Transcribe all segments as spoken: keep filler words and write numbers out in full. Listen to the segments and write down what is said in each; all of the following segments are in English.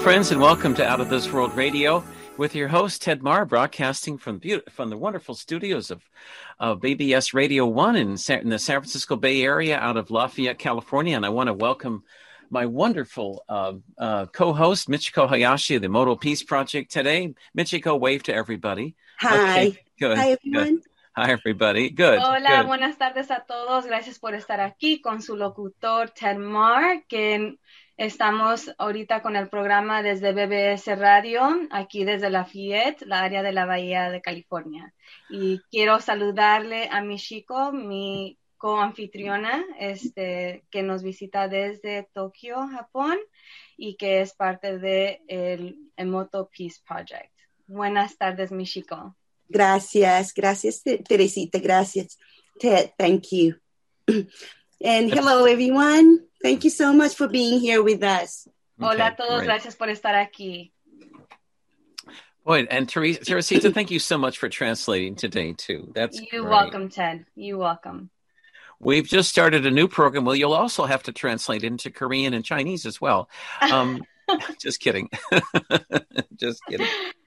friends, and welcome to Out of This World Radio with your host, Ted Marr, broadcasting from, be- from the wonderful studios of, of B B S Radio one in, Sa- in the San Francisco Bay Area out of Lafayette, California. And I want to welcome my wonderful uh, uh, co-host, Michiko Hayashi of the Modal Peace Project today. Michiko, wave to everybody. Hi. Okay, good. Hi, everyone. Good. Hi, everybody. Good. Hola, good. buenas tardes a todos. Gracias por estar aquí con su locutor, Ted Marr, que estamos ahorita con el programa desde B B S Radio, aquí desde Lafayette, la área de la Bahía de California. Y quiero saludarle a Michiko, mi coanfitriona, este, que nos visita desde Tokio, Japón, y que es parte de el Emoto Peace Project. Buenas tardes, Michiko. Gracias, gracias, Teresita, gracias. Ted, thank you. And hello, everyone. Thank you so much for being here with us. Hola Okay, a todos, great. gracias por estar aquí. Boy, and Teresa, Teresita, thank you so much for translating today, too. That's You're great. welcome, Ted. You're welcome. We've just started a new program. Well, you'll also have to translate into Korean and Chinese as well. Um, just kidding. Just kidding.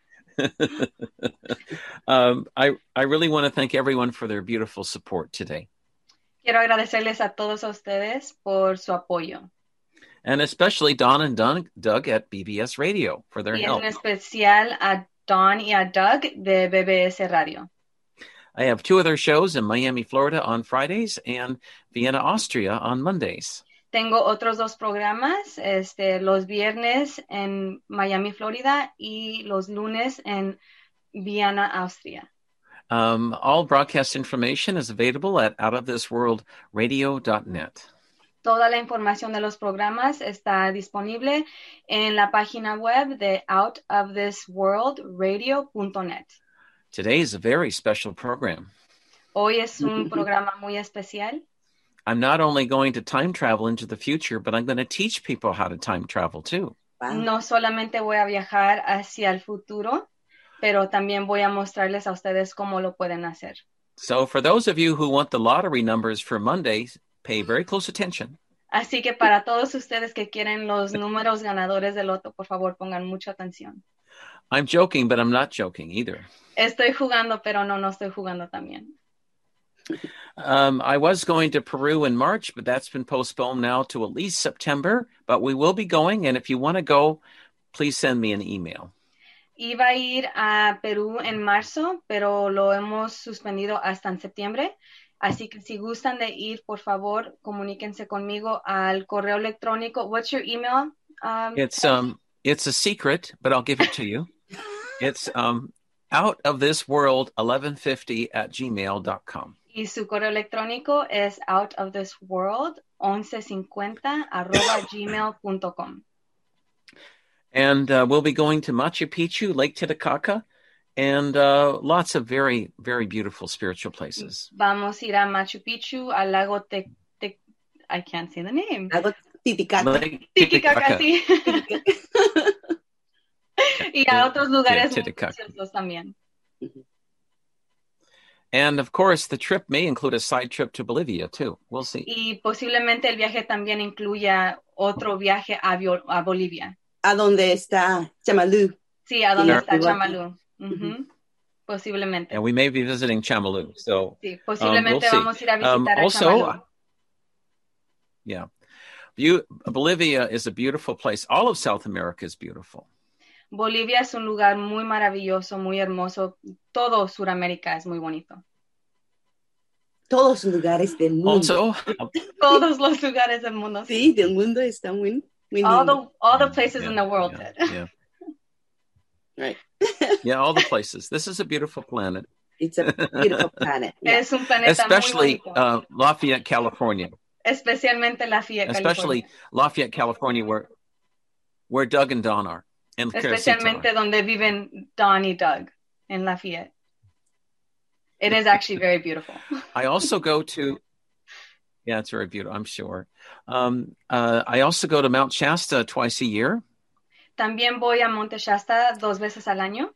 um, I, I really want to thank everyone for their beautiful support today. Quiero agradecerles a todos a ustedes por su apoyo. And especially Don and Doug, Doug at B B S Radio for their Y help. en especial a Don y a Doug de B B S Radio. I have two other shows in Miami, Florida on Fridays and Vienna, Austria on Mondays. Tengo otros dos programas, este, los viernes en Miami, Florida, y los lunes en Viena, Austria. Um, all broadcast information is available at out of this world radio dot net. Toda la información de los programas está disponible en la página web de out of this world radio punto net. Today is a very special program. Hoy es un programa muy especial. I'm not only going to time travel into the future, but I'm going to teach people how to time travel too. Wow. No solamente voy a viajar hacia el futuro, pero también voy a mostrarles a ustedes cómo lo pueden hacer. So for those of you who want the lottery numbers for Monday, pay very close attention. Así que para todos ustedes que quieren los números ganadores del loto, por favor, pongan mucha atención. I'm joking, but I'm not joking either. Estoy jugando, pero no, no estoy jugando también. Um, I was going to Peru in March, but that's been postponed now to at least September. But we will be going, and if you want to go, please send me an email. Iba a ir a Perú en marzo, pero lo hemos suspendido hasta en septiembre. Así que si gustan de ir, por favor, comuníquense conmigo al correo electrónico. What's your email? Um, It's um, it's a secret, but I'll give it to you. It's um, out of this world eleven fifty at gmail dot com. Y su correo electrónico es out of this world once cincuenta arroba gmail punto com. And uh, we'll be going to Machu Picchu, Lake Titicaca, and uh, lots of very, very beautiful spiritual places. Vamos a ir a Machu Picchu, al lago Te, Te, I can't say the name. Lago Titicaca. Lake Titicaca, Titicaca. sí. Y a otros lugares Yeah, muy Titicaca. preciosos también. And of course, the trip may include a side trip to Bolivia too. We'll see. Y posiblemente el viaje también incluya otro viaje a, Bio- a Bolivia. ¿A dónde está Chamalú? Sí, a donde Sí. está Chamalú. Ujú. Posiblemente. And we may be visiting Chamalu. So, Sí, posiblemente um, we'll vamos a ir a see. Um, visitar a also, Chamalú. yeah, Beau- Bolivia is a beautiful place. All of South America is beautiful. Bolivia es un lugar muy maravilloso, muy hermoso. Todo Sudamérica es muy bonito. Todos los lugares del mundo. Also, Todos los lugares del mundo. Sí, del mundo están muy, muy All the, lindos. all the places yeah, in the world. yeah, Ted. yeah, Right. yeah, all the places. This is a beautiful planet, It's a beautiful planet. Yeah. Es un planeta especially muy bonito. uh, Lafayette, California. Especialmente Lafayette, Especially California. Lafayette, California, where where Doug and Don are, and Teresita Especialmente are. donde viven Don y Doug in Lafayette. It is actually very beautiful. I also go to, yeah, it's very beautiful, I'm sure. Um, uh, I also go to Mount Shasta twice a year. También voy a Monte Shasta dos veces al año.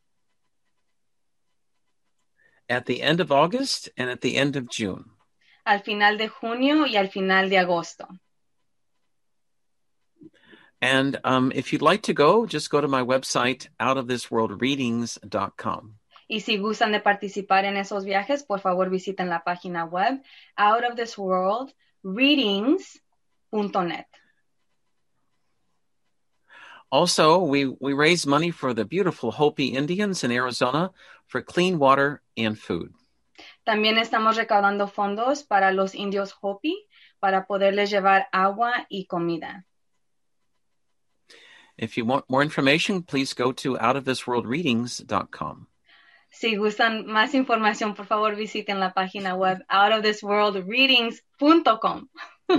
At the end of August and at the end of June. Al final de junio y al final de agosto. And um, if you'd like to go, just go to my website, out of this world readings dot com. Y si gustan de participar en esos viajes, por favor visiten la página web out of this world readings dot net. Also, we, we raise money for the beautiful Hopi Indians in Arizona for clean water and food. También estamos recaudando fondos para los indios Hopi para poderles llevar agua y comida. If you want more information, please go to out of this world readings dot com. Si gustan más información, por favor visiten la página web out of this world readings dot com.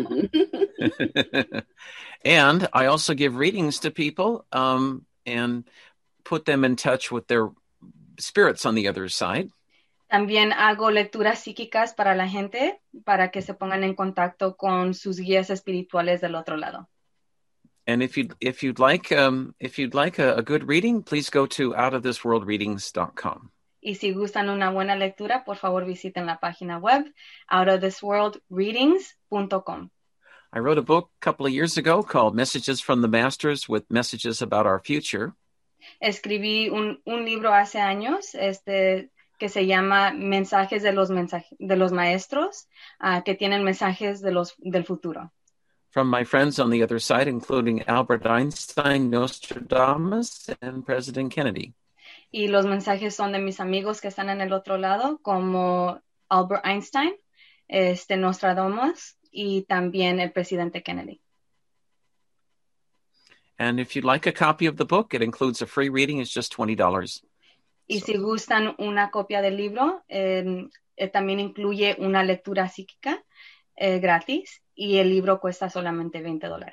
And I also give readings to people um, and put them in touch with their spirits on the other side. También hago lecturas psíquicas para la gente para que se pongan en contacto con sus guías espirituales del otro lado. And if you'd, if you'd like, um, if you'd like a, a good reading, please go to out of this world readings dot com. Y si gustan una buena lectura, por favor visiten la página web out of this world readings dot com. I wrote a book a couple of years ago called Messages from the Masters with Messages About Our Future. Escribí un, un libro hace años este, que se llama Mensajes de los, mensaje, de los Maestros, uh, que tienen mensajes de los, del futuro. From my friends on the other side, including Albert Einstein, Nostradamus, and President Kennedy. Y los mensajes son de mis amigos que están en el otro lado, como Albert Einstein, este, Nostradamus, y también el presidente Kennedy. And if you'd like a copy of the book, it includes a free reading. It's just twenty dollars. Y so. Si gustan una copia del libro, eh, eh, también incluye una lectura psíquica eh, gratis y el libro cuesta solamente veinte dólares.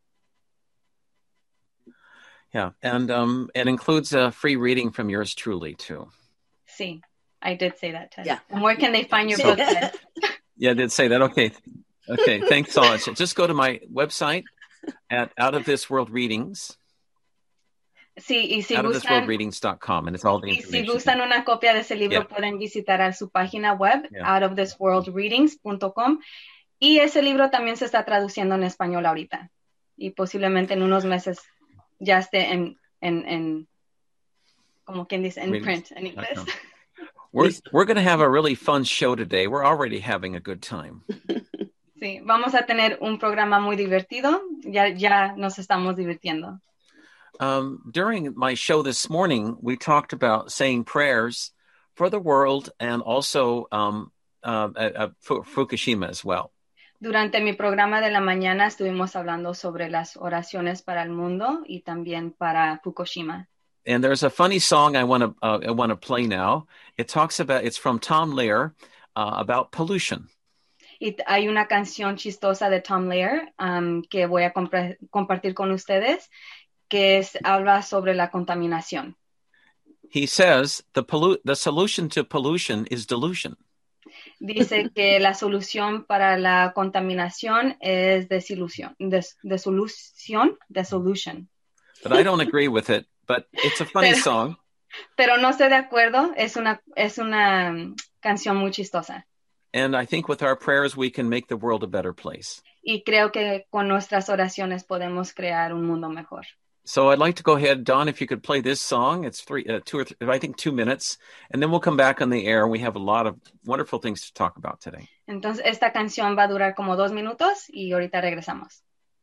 Yeah, and um, it includes a free reading from yours truly, too. Sí, I did say that, Ted. Yeah. And where can they find your So, book, Ted? Yeah, I did say that. Okay. Okay, thanks so much. Just go to my website at Out of This World Readings. Sí, y si out of this world gustan, readings dot com, and it's all the y si information. gustan una copia de ese libro, Yeah. pueden visitar a su página web, Yeah. out of this world readings dot com. Y ese libro también se está traduciendo en español ahorita. Y posiblemente en unos meses ya esté en, en, en como quien dice, en Readings. print, en inglés. Okay. We're, we're going to have a really fun show today. We're already having a good time. Sí, vamos a tener un programa muy divertido. Ya, ya nos estamos divirtiendo. Um, during my show this morning, we talked about saying prayers for the world and also um, uh, uh, uh, Fukushima as well. Durante mi programa de la mañana estuvimos hablando sobre las oraciones para el mundo y también para Fukushima. And there's a funny song I want to uh, I want to play now. It talks about it's from Tom Lehrer uh, about pollution. Y hay una canción chistosa de Tom Lehrer um, que voy a compre- compartir con ustedes que es, habla sobre la contaminación. He says the pollu- the solution to pollution is delusion. Dice que la solución para la contaminación es desilusión, des- desolución, desolution. But I don't agree with it. But it's a funny Pero, song. Pero no estoy de acuerdo. Es una, es una um, canción muy chistosa. And I think with our prayers, we can make the world a better place. Y creo que con nuestras oraciones podemos crear un mundo mejor. So I'd like to go ahead, Don, if you could play this song. It's three, uh, two or three, I think two minutes. And then we'll come back on the air. We have a lot of wonderful things to talk about today. Entonces, esta canción va a durar como dos minutos y ahorita regresamos.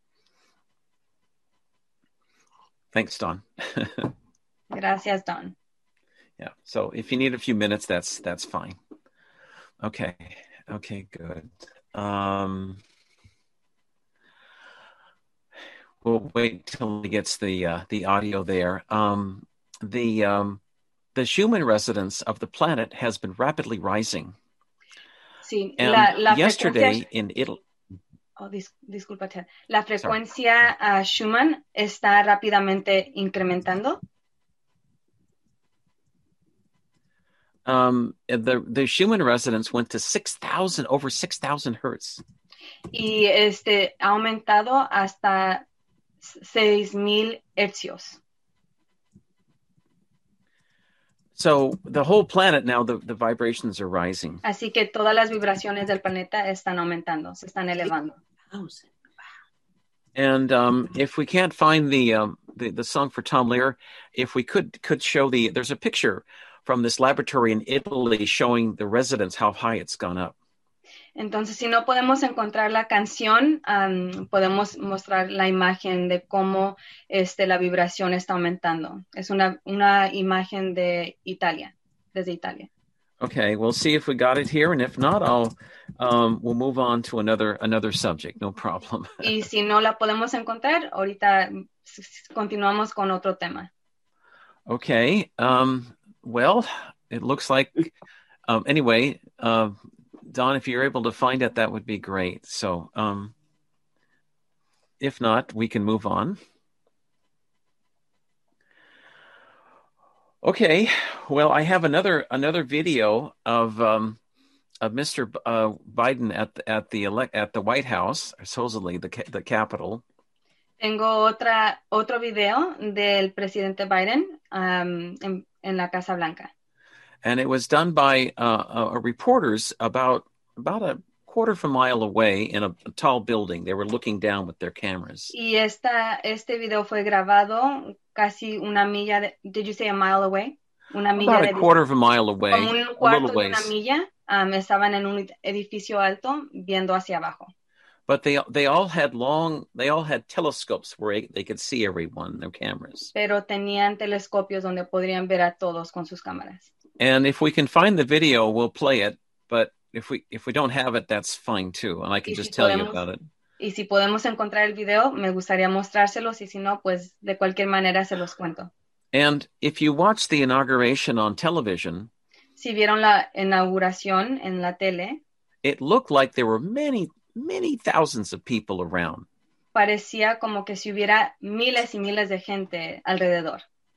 Thanks, Don. Gracias, Don. Yeah. So if you need a few minutes, that's that's fine. Okay. Okay, good. Um, we'll wait till he gets the uh, the audio there. Um, the um, the human residence of the planet has been rapidly rising. Sí, And la, la yesterday frecuencia... in Italy. Oh, dis, disculpa, Ted. La frecuencia uh, Schumann está rápidamente incrementando. Um, the the Schumann resonance went to six thousand over six thousand hertz. Y este ha aumentado hasta seis mil hercios. So the whole planet now, the, the vibrations are rising. Así que todas las vibraciones del planeta están aumentando, se están elevando. And um, if we can't find the, um, the the song for Tom Lehrer, if we could could show the, there's a picture from this laboratory in Italy showing the resonance, how high it's gone up. Entonces, si no podemos encontrar la canción, um, podemos mostrar la imagen de cómo este, la vibración está aumentando. Es una, una imagen de Italia, desde Italia. Okay, we'll see if we got it here, and if not, I'll um, we'll move on to another another subject. No problem. Y si no la podemos encontrar, ahorita continuamos con otro tema. Okay. Um, well, it looks like um, anyway. Uh, Don, if you're able to find it, that would be great. So, um, if not, we can move on. Okay, well, I have another another video of um, of Mister B- uh, Biden at the, at the elect at the White House, supposedly the ca- the Capitol. Tengo otra otro video del presidente Biden um, en, en la Casa Blanca. And it was done by uh, uh, reporters about about a quarter of a mile away in a, a tall building. They were looking down with their cameras. Y esta este video fue grabado casi una milla de, did you say a mile away? Una milla About a de quarter of a mile away, como un a cuarto little de una ways. milla. Um, estaban en un edificio alto viendo hacia abajo. But they they all had long, they all had telescopes where they could see everyone, their cameras. Pero tenían telescopios donde podrían ver a todos con sus cámaras. And if we can find the video, we'll play it. But if we if we don't have it, that's fine too. And I can Y just si tell podemos, you about it. Y si podemos encontrar el video, me gustaría mostrárselos. Y si no, pues de cualquier manera se los cuento. And if you watch the inauguration on television, Si vieron la inauguración en la tele, it looked like there were many, many thousands of people around. parecía como que si hubiera miles y miles de gente alrededor.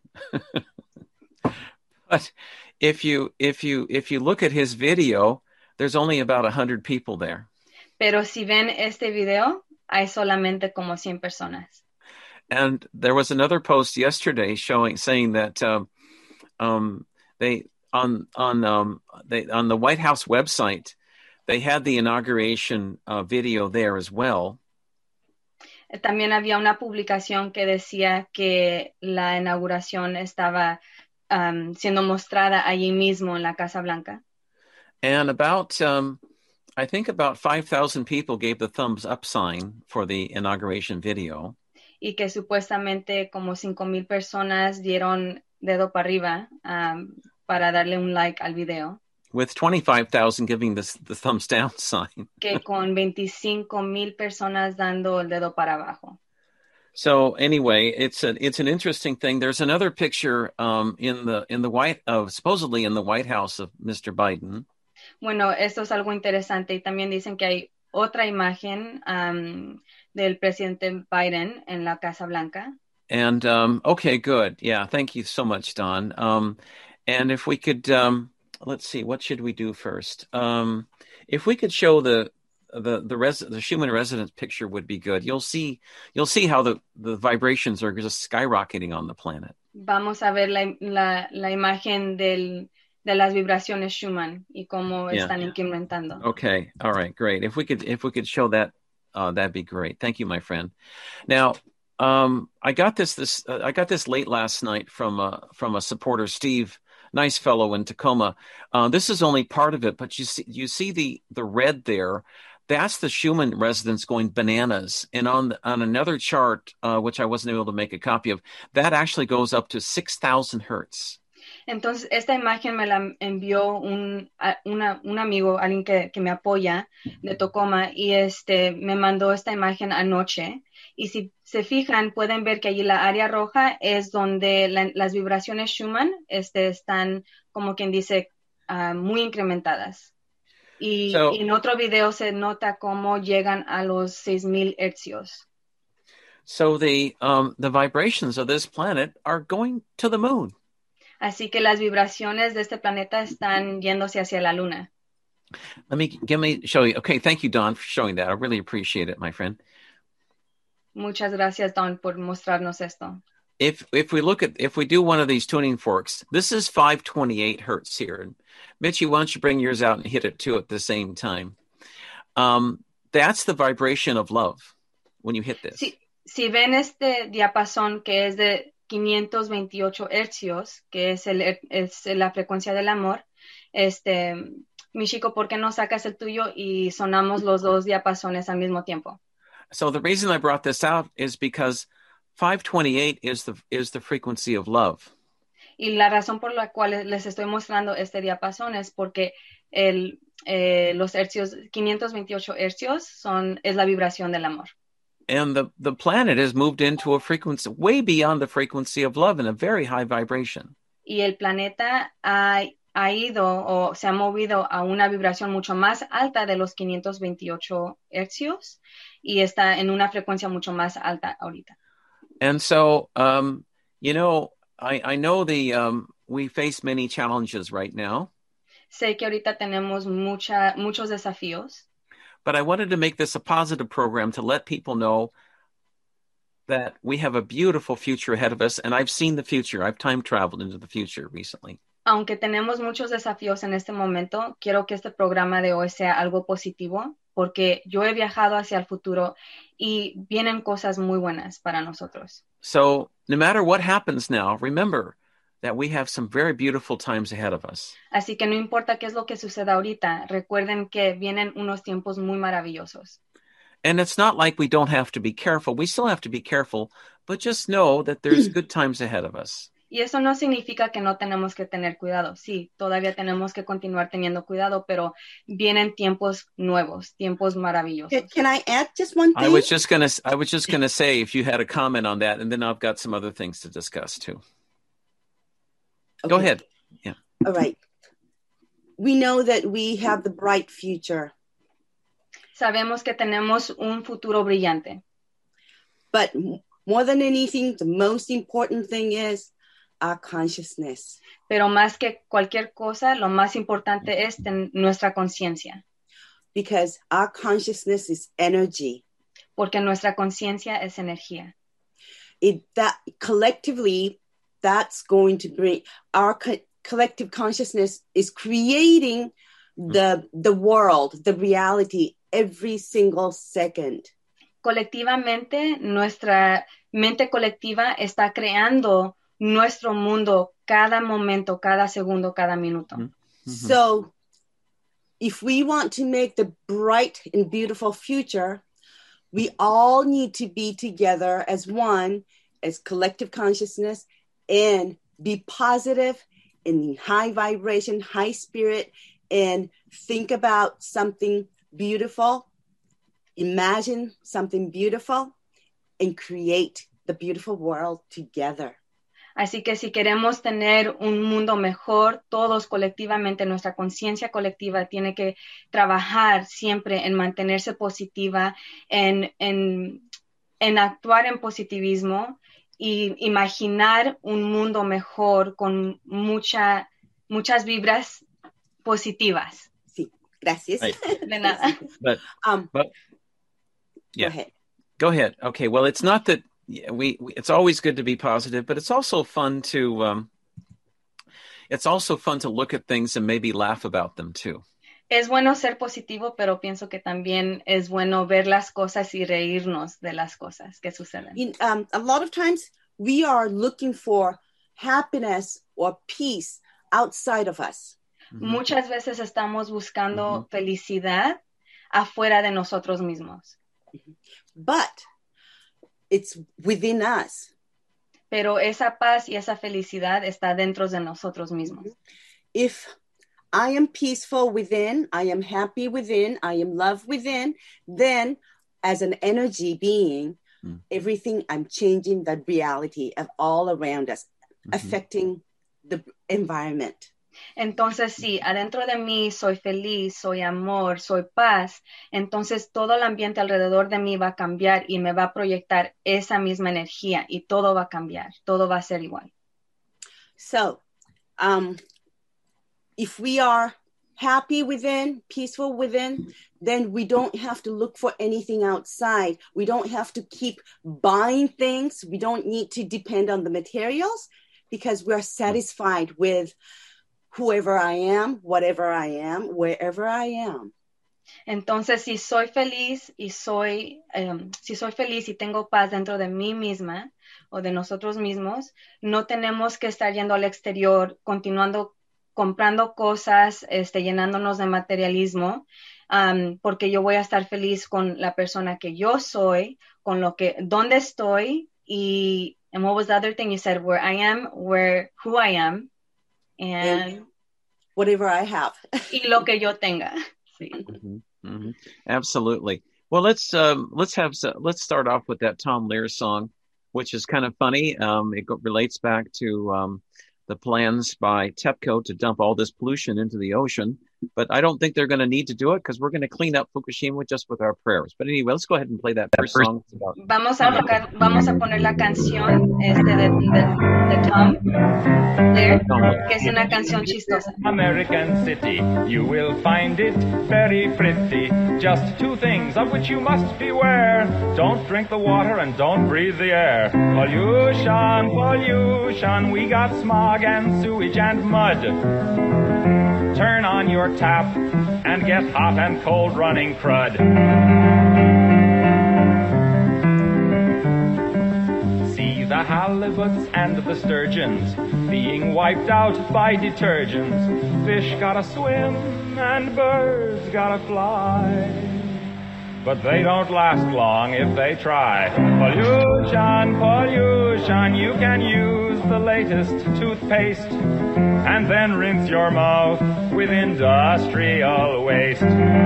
But if you if you if you look at his video, there's only about a hundred people there. Pero si ven este video, hay solamente como cien personas. And there was another post yesterday showing saying that um, um, they on on um, they on the White House website they had the inauguration uh, video there as well. También había una publicación que decía que la inauguración estaba um, siendo mostrada allí mismo en la Casa Blanca. And about um, I think about five thousand people gave the thumbs up sign for the inauguration video. Y que supuestamente como cinco mil personas dieron dedo para arriba um, para darle un like al video. With twenty-five thousand giving the, the thumbs down sign. Que con veinticinco mil personas dando el dedo para abajo. So anyway, it's a, it's an interesting thing. There's another picture um, in the in the White uh, supposedly in the White House of Mister Biden. Bueno, esto es algo interesante y también dicen que hay otra imagen um, del presidente Biden en la Casa Blanca. And um, okay, good. Yeah, thank you so much, Don. Um, and if we could, um, let's see, what should we do first? Um, if we could show the the the, res- the Schumann resonance picture would be good. You'll see you'll see how the, the vibrations are just skyrocketing on the planet. Vamos a ver la, la, la imagen del de las vibraciones Schumann y cómo Yeah. están incrementando. Okay, all right, great. If we could if we could show that, uh, that'd be great. Thank you, my friend. Now, um, I got this this uh, I got this late last night from uh, from a supporter, Steve. Nice fellow in Tacoma. Uh, this is only part of it, but you see you see the the red there. That's the Schumann resonance going bananas. And on the, on another chart, uh, which I wasn't able to make a copy of, that actually goes up to six thousand hertz. Entonces, esta imagen me la envió un, a, una, un amigo, alguien que, que me apoya de Tacoma, y este, me mandó esta imagen anoche. Y si se fijan, pueden ver que allí la área roja es donde la, las vibraciones Schumann este, están, como quien dice, uh, muy incrementadas. Y, So- y en otro video se nota cómo llegan a los seis mil hercios. So the um, the vibrations of this planet are going to the moon. Así que las vibraciones de este planeta están yéndose hacia la luna. Let me give me show you. Okay, thank you, Don, for showing that. I really appreciate it, my friend. Muchas gracias, Don, por mostrarnos esto. If if we look at if we do one of these tuning forks, this is five twenty-eight hertz here. And Mitchie, why don't you bring yours out and hit it too at the same time? Um, that's the vibration of love when you hit this. Si, si ven este diapasón que es de quinientos veintiocho hercios, que es, el, es la frecuencia del amor, este, Michiko, ¿por qué no sacas el tuyo y sonamos los dos diapasones al mismo tiempo? So the reason I brought this out is because five twenty-eight is the is the frequency of love. Y la razón por la cual les estoy mostrando este diapasón es porque el, eh, los hercios, quinientos veintiocho hercios son, es la vibración del amor. And the, the planet has moved into a frequency way beyond the frequency of love in a very high vibration. Y el planeta ha, ha ido o se ha movido a una vibración mucho más alta de los quinientos veintiocho hercios y está en una frecuencia mucho más alta ahorita. And so, um, you know, I, I know the um, we face many challenges right now. Sé que ahorita tenemos mucha, muchos desafíos. But I wanted to make this a positive program to let people know that we have a beautiful future ahead of us. And I've seen the future. I've time traveled into the future recently. Aunque tenemos muchos desafíos en este momento, quiero que este programa de hoy sea algo positivo, porque yo he viajado hacia el futuro y vienen cosas muy buenas para nosotros. So no matter what happens now, remember that we have some very beautiful times ahead of us. Así que no importa qué es lo que suceda ahorita, recuerden que vienen unos tiempos muy maravillosos. And it's not like we don't have to be careful. We still have to be careful, but just know that there's good times ahead of us. Y eso no significa que no tenemos que tener cuidado. Sí, todavía tenemos que continuar teniendo cuidado, pero vienen tiempos nuevos, tiempos maravillosos. Can, can I add just one thing? I was just gonna, I was just gonna say if you had a comment on that, and then I've got some other things to discuss too. Okay. Go ahead. Yeah. All right. We know that we have the bright future. Sabemos que tenemos un futuro brillante. But more than anything, the most important thing is our consciousness. Pero más que cualquier cosa, lo más importante es ten- nuestra conciencia. Because our consciousness is energy. Porque nuestra conciencia es energía. It that collectively, that's going to bring our co- collective consciousness is creating the the world, the reality every single second. Colectivamente, nuestra mente colectiva está creando nuestro mundo cada momento, cada segundo, cada minuto. Mm-hmm. So, if we want to make the bright and beautiful future, we all need to be together as one, as collective consciousness, and be positive in high vibration, high spirit, and think about something beautiful, imagine something beautiful, and create the beautiful world together. Así que si queremos tener un mundo mejor, todos colectivamente, nuestra conciencia colectiva tiene que trabajar siempre en mantenerse positiva, en, en, en actuar en positivismo y imaginar un mundo mejor con mucha, muchas vibras positivas. Sí, gracias. Right. De nada. But, Um, but yeah. Go ahead. Go ahead. Okay. Well, it's not that yeah, we, we. It's always good to be positive, but it's also fun to. Um, it's also fun to look at things and maybe laugh about them too. Es bueno ser positivo, pero pienso que también es bueno ver las cosas y reírnos de las cosas que suceden. In, um, a lot of times we are looking for happiness or peace outside of us. Mm-hmm. Muchas veces estamos buscando Mm-hmm. felicidad afuera de nosotros mismos. But it's within us. Pero esa paz y esa felicidad está dentro de nosotros mismos. If I am peaceful within, I am happy within, I am loved within, then as an energy being, mm. everything I'm changing the reality of all around us, mm-hmm. affecting the environment. Entonces, sí, adentro de mí soy feliz, soy amor, soy paz. Entonces, todo el ambiente alrededor de mí va a cambiar y me va a proyectar esa misma energía y todo va a cambiar, todo va a ser igual. So, um, if we are happy within, peaceful within, then we don't have to look for anything outside. We don't have to keep buying things. We don't need to depend on the materials because we're satisfied with whoever I am, whatever I am, wherever I am. Entonces, si soy feliz y soy, um, si soy feliz y tengo paz dentro de mí misma o de nosotros mismos, no tenemos que estar yendo al exterior, continuando comprando cosas, este, llenándonos de materialismo, um, porque yo voy a estar feliz con la persona que yo soy, con lo que, dónde estoy, y, and what was the other thing you said, where I am, where, who I am, and, and whatever I have. y lo que yo tenga. Sí. Mm-hmm. Mm-hmm. Absolutely. Well, let's um, let's have let's start off with that Tom Lehrer song, which is kind of funny. Um, it go, relates back to um, the plans by TEPCO to dump all this pollution into the ocean. But I don't think they're going to need to do it because we're going to clean up Fukushima just with our prayers. But anyway, let's go ahead and play that first song. Vamos a tocar, vamos a poner la canción este de, de, de Tom Lehrer, que es una canción chistosa. American city, you will find it very pretty. Just two things of which you must beware. Don't drink the water and don't breathe the air. Pollution, pollution, we got smog and sewage and mud. Turn on your tap and get hot and cold running crud. See the halibuts and the sturgeons being wiped out by detergents. Fish gotta swim and birds gotta fly. But they don't last long if they try. Pollution, pollution, you can use the latest toothpaste and then rinse your mouth with industrial waste.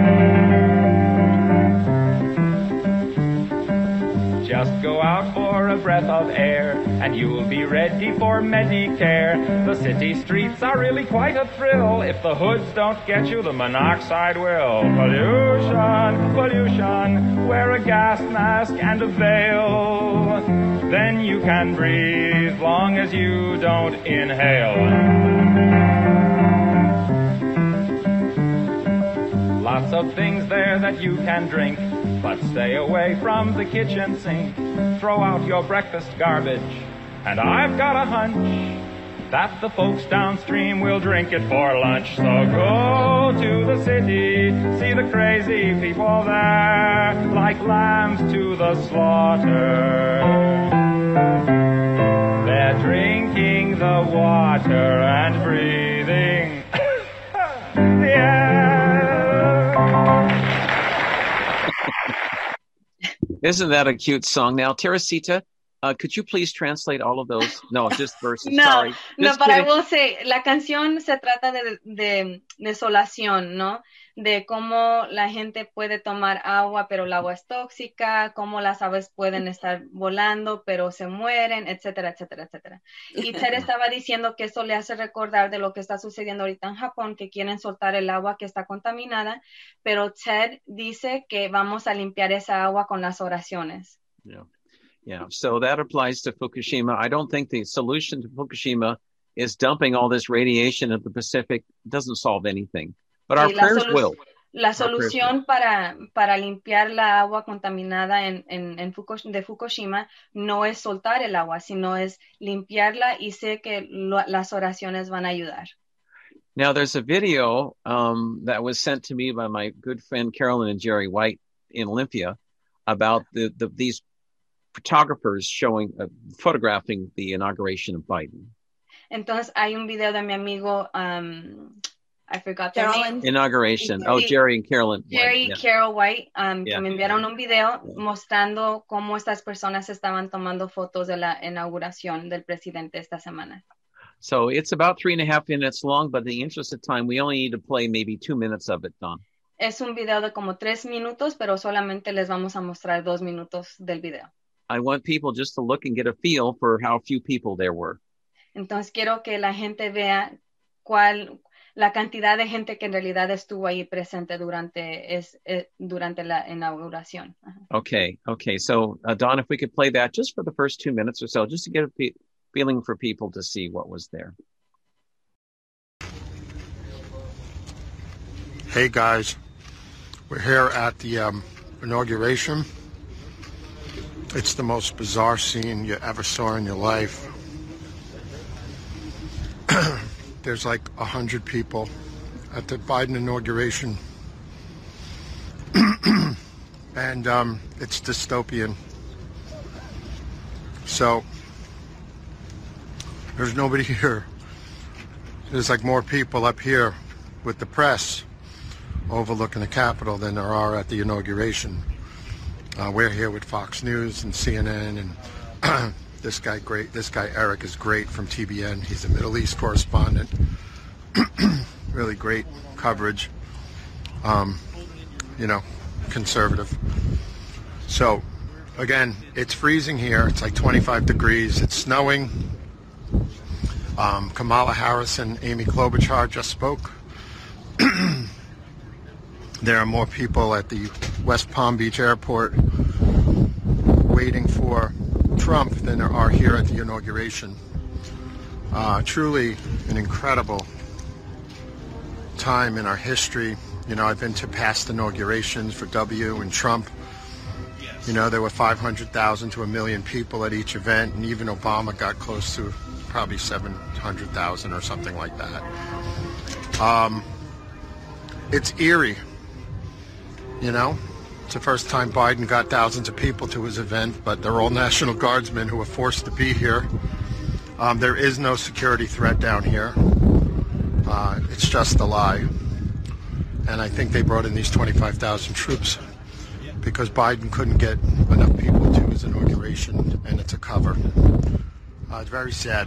Just go out for a breath of air and you'll be ready for Medicare. The city streets are really quite a thrill. If the hoods don't get you, the monoxide will. Pollution, pollution, wear a gas mask and a veil. Then you can breathe long as you don't inhale. Lots of things there that you can drink, but stay away from the kitchen sink. Throw out your breakfast garbage, and I've got a hunch that the folks downstream will drink it for lunch. So go to the city, see the crazy people there, like lambs to the slaughter. They're drinking the water and breathing the air. Isn't that a cute song? Now, Teresita, uh, could you please translate all of those? No, just verses. No, Sorry. no, Just but I kidding. will say, la canción se trata de, de desolación, ¿no? De cómo la gente puede tomar agua, pero el agua es tóxica, cómo las aves pueden estar volando, pero se mueren, etcétera, etcétera, etcétera. Y Ted estaba diciendo que eso le hace recordar de lo que está sucediendo ahorita en Japón, que quieren soltar el agua que está contaminada, pero Ted dice que vamos a limpiar esa agua con las oraciones. Yeah. Yeah. So that applies to Fukushima. I don't think the solution to Fukushima is dumping all this radiation into the Pacific. It doesn't solve anything. But our Y la prayers solu- will. La solución para, para limpiar la agua contaminada en, en, en Fukush- de Fukushima no es soltar el agua, sino es limpiarla, y sé que lo, las oraciones van a ayudar. Now, there's a video um, that was sent to me by my good friend Carolyn and Jerry White in Olympia about the, the these photographers showing, uh, photographing the inauguration of Biden. Entonces hay un video de mi amigo, um, I forgot their Carolyn. name. Inauguration. Sí. Oh, Jerry and Carolyn. White, Jerry y yeah. Carol White, um, Yeah. que me enviaron un video mostrando cómo estas personas estaban tomando fotos de la inauguración del presidente esta semana. So it's about three and a half minutes long, but in the interest of time, we only need to play maybe two minutes of it, Don. Es un video de como tres minutos, pero solamente les vamos a mostrar dos minutos del video. I want people just to look and get a feel for how few people there were. Entonces quiero que la gente vea cuál, la cantidad de gente que en realidad estuvo ahí presente durante, es, eh, durante la inauguración. Ajá. Okay, okay. So, uh, Don, if we could play that just for the first two minutes or so, just to get a fe- feeling for people to see what was there. Hey guys, we're here at the um, inauguration. It's the most bizarre scene you ever saw in your life. There's like a hundred people at the Biden inauguration. and um, it's dystopian. So there's nobody here. There's like more people up here with the press overlooking the Capitol than there are at the inauguration. Uh, we're here with Fox News and C N N, and this guy great. This guy Eric is great from T B N. He's a Middle East correspondent. Really great coverage. Um, you know, conservative. So, again, it's freezing here. It's like twenty-five degrees. It's snowing. Um, Kamala Harris and Amy Klobuchar just spoke. There are more people at the West Palm Beach airport waiting for Trump than there are here at the inauguration. Uh, truly an incredible time in our history. You know, I've been to past inaugurations for W and Trump. You know, there were five hundred thousand to a million people at each event, and even Obama got close to probably seven hundred thousand or something like that. Um, it's eerie, you know. It's the first time Biden got thousands of people to his event, but they're all National Guardsmen who are forced to be here. Um, there is no security threat down here. Uh, it's just a lie. And I think they brought in these twenty-five thousand troops because Biden couldn't get enough people to his inauguration, and it's a cover. Uh, it's very sad.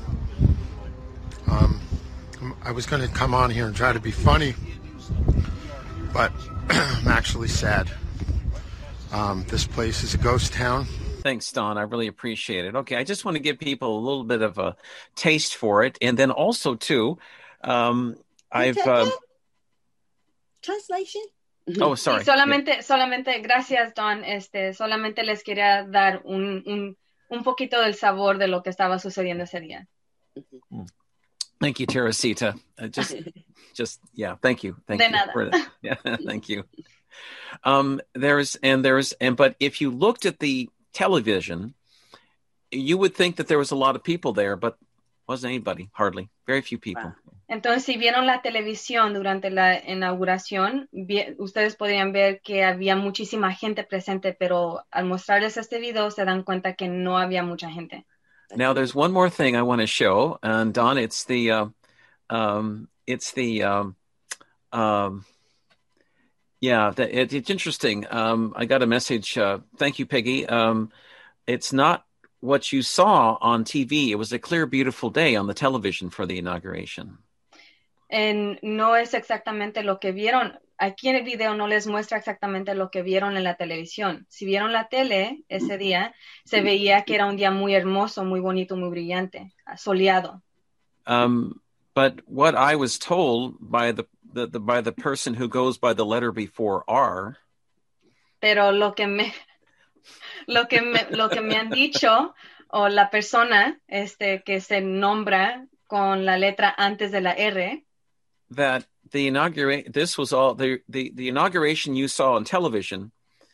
Um, I was going to come on here and try to be funny, but I'm actually sad. Um, this place is a ghost town. Thanks, Don. I really appreciate it. Okay, I just want to give people a little bit of a taste for it. And then also, too, um, I've... Uh, Translation? Oh, sorry. Y solamente, solamente, gracias, Don. Este, solamente les quería dar un, un, un poquito del sabor de lo que estaba sucediendo ese día. Thank you, Teresita. Uh, just, just, yeah, thank you. Thank De you. nada. For that. Yeah, thank you. Um, there's, and there's, and, but if you looked at the television, you would think that there was a lot of people there, but wasn't anybody, hardly. Very few people. Wow. Entonces, si vieron la televisión durante la inauguración, vi, ustedes podrían ver que había muchísima gente presente, pero al mostrarles este video se dan cuenta que no había mucha gente. Now, there's one more thing I want to show, and Don, it's the, uh, um, it's the, um, um, yeah, the, it, it's interesting. Um, I got a message. Uh, thank you, Peggy. Um, it's not what you saw on T V. It was a clear, beautiful day on the television for the inauguration. En, no es exactamente lo que vieron. Aquí en el video no les muestra exactamente lo que vieron en la televisión. Si vieron la tele ese día, se veía que era un día muy hermoso, muy bonito, muy brillante, soleado. Um, but what I was told by the, the, the by the person who goes by the letter before R. Pero lo que me lo que me, lo que me han dicho o la persona este que se nombra con la letra antes de la R. That the inauguration, this was all the, the, the inauguration you saw on television.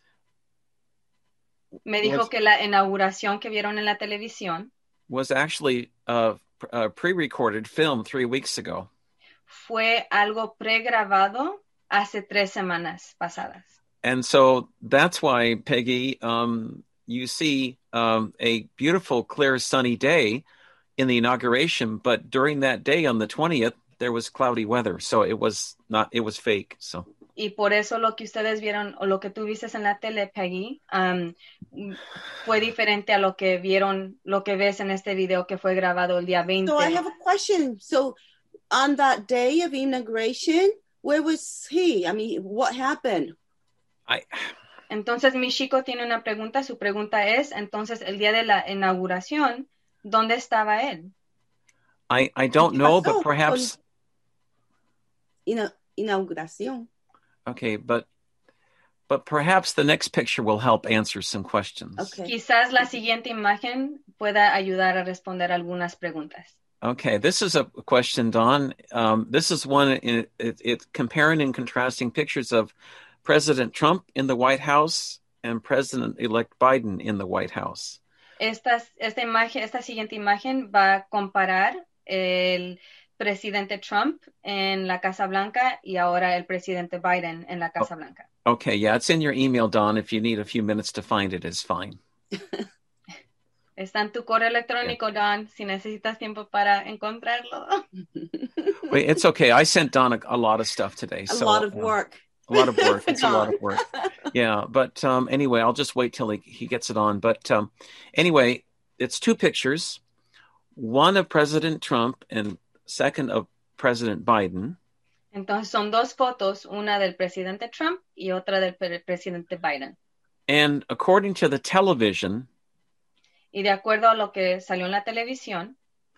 Me dijo was, que la inauguración que vieron en la televisión was actually a, a pre-recorded film three weeks ago. Fue algo pregrabado hace tres semanas pasadas. And so that's why, Peggy, um, you see um, a beautiful, clear, sunny day in the inauguration, but during that day on the twentieth, there was cloudy weather, so it was not, it was fake. So. Y por eso lo que ustedes vieron o lo que tú viste en la tele, Peggy, um, fue diferente a lo que vieron, lo que ves en este video que fue grabado el día veinte. So I have a question. So on that day of inauguration, where was he? I mean, what happened? I. Entonces mi chico tiene una pregunta. Su pregunta es, entonces el día de la inauguración, ¿dónde estaba él? I I don't know, but perhaps. Ina- inauguración. Okay, but but perhaps the next picture will help answer some questions. Okay. Quizás la siguiente imagen pueda ayudar a responder algunas preguntas. Okay, this is a question, Don. Um, this is one, in, it, it comparing and contrasting pictures of President Trump in the White House and President-elect Biden in the White House. Esta, esta, imagen, esta siguiente imagen va a comparar el presidente Trump en la Casa Blanca y ahora el presidente Biden en la Casa Blanca. Okay, yeah, it's in your email, Don. If you need a few minutes to find it, it's fine. Está en tu correo electrónico, Don, si necesitas tiempo para encontrarlo. Wait, it's okay. I sent Don a, a lot of stuff today. A so, lot of um, work. A lot of work. It's Don. a lot of work. Yeah, but um, anyway, I'll just wait till he, he gets it on. But um, anyway, it's two pictures, one of President Trump and second of President Biden. Entonces son dos fotos, una del presidente Trump y otra del pre- presidente Biden. And according to the television, Y de acuerdo a lo que salió en la televisión,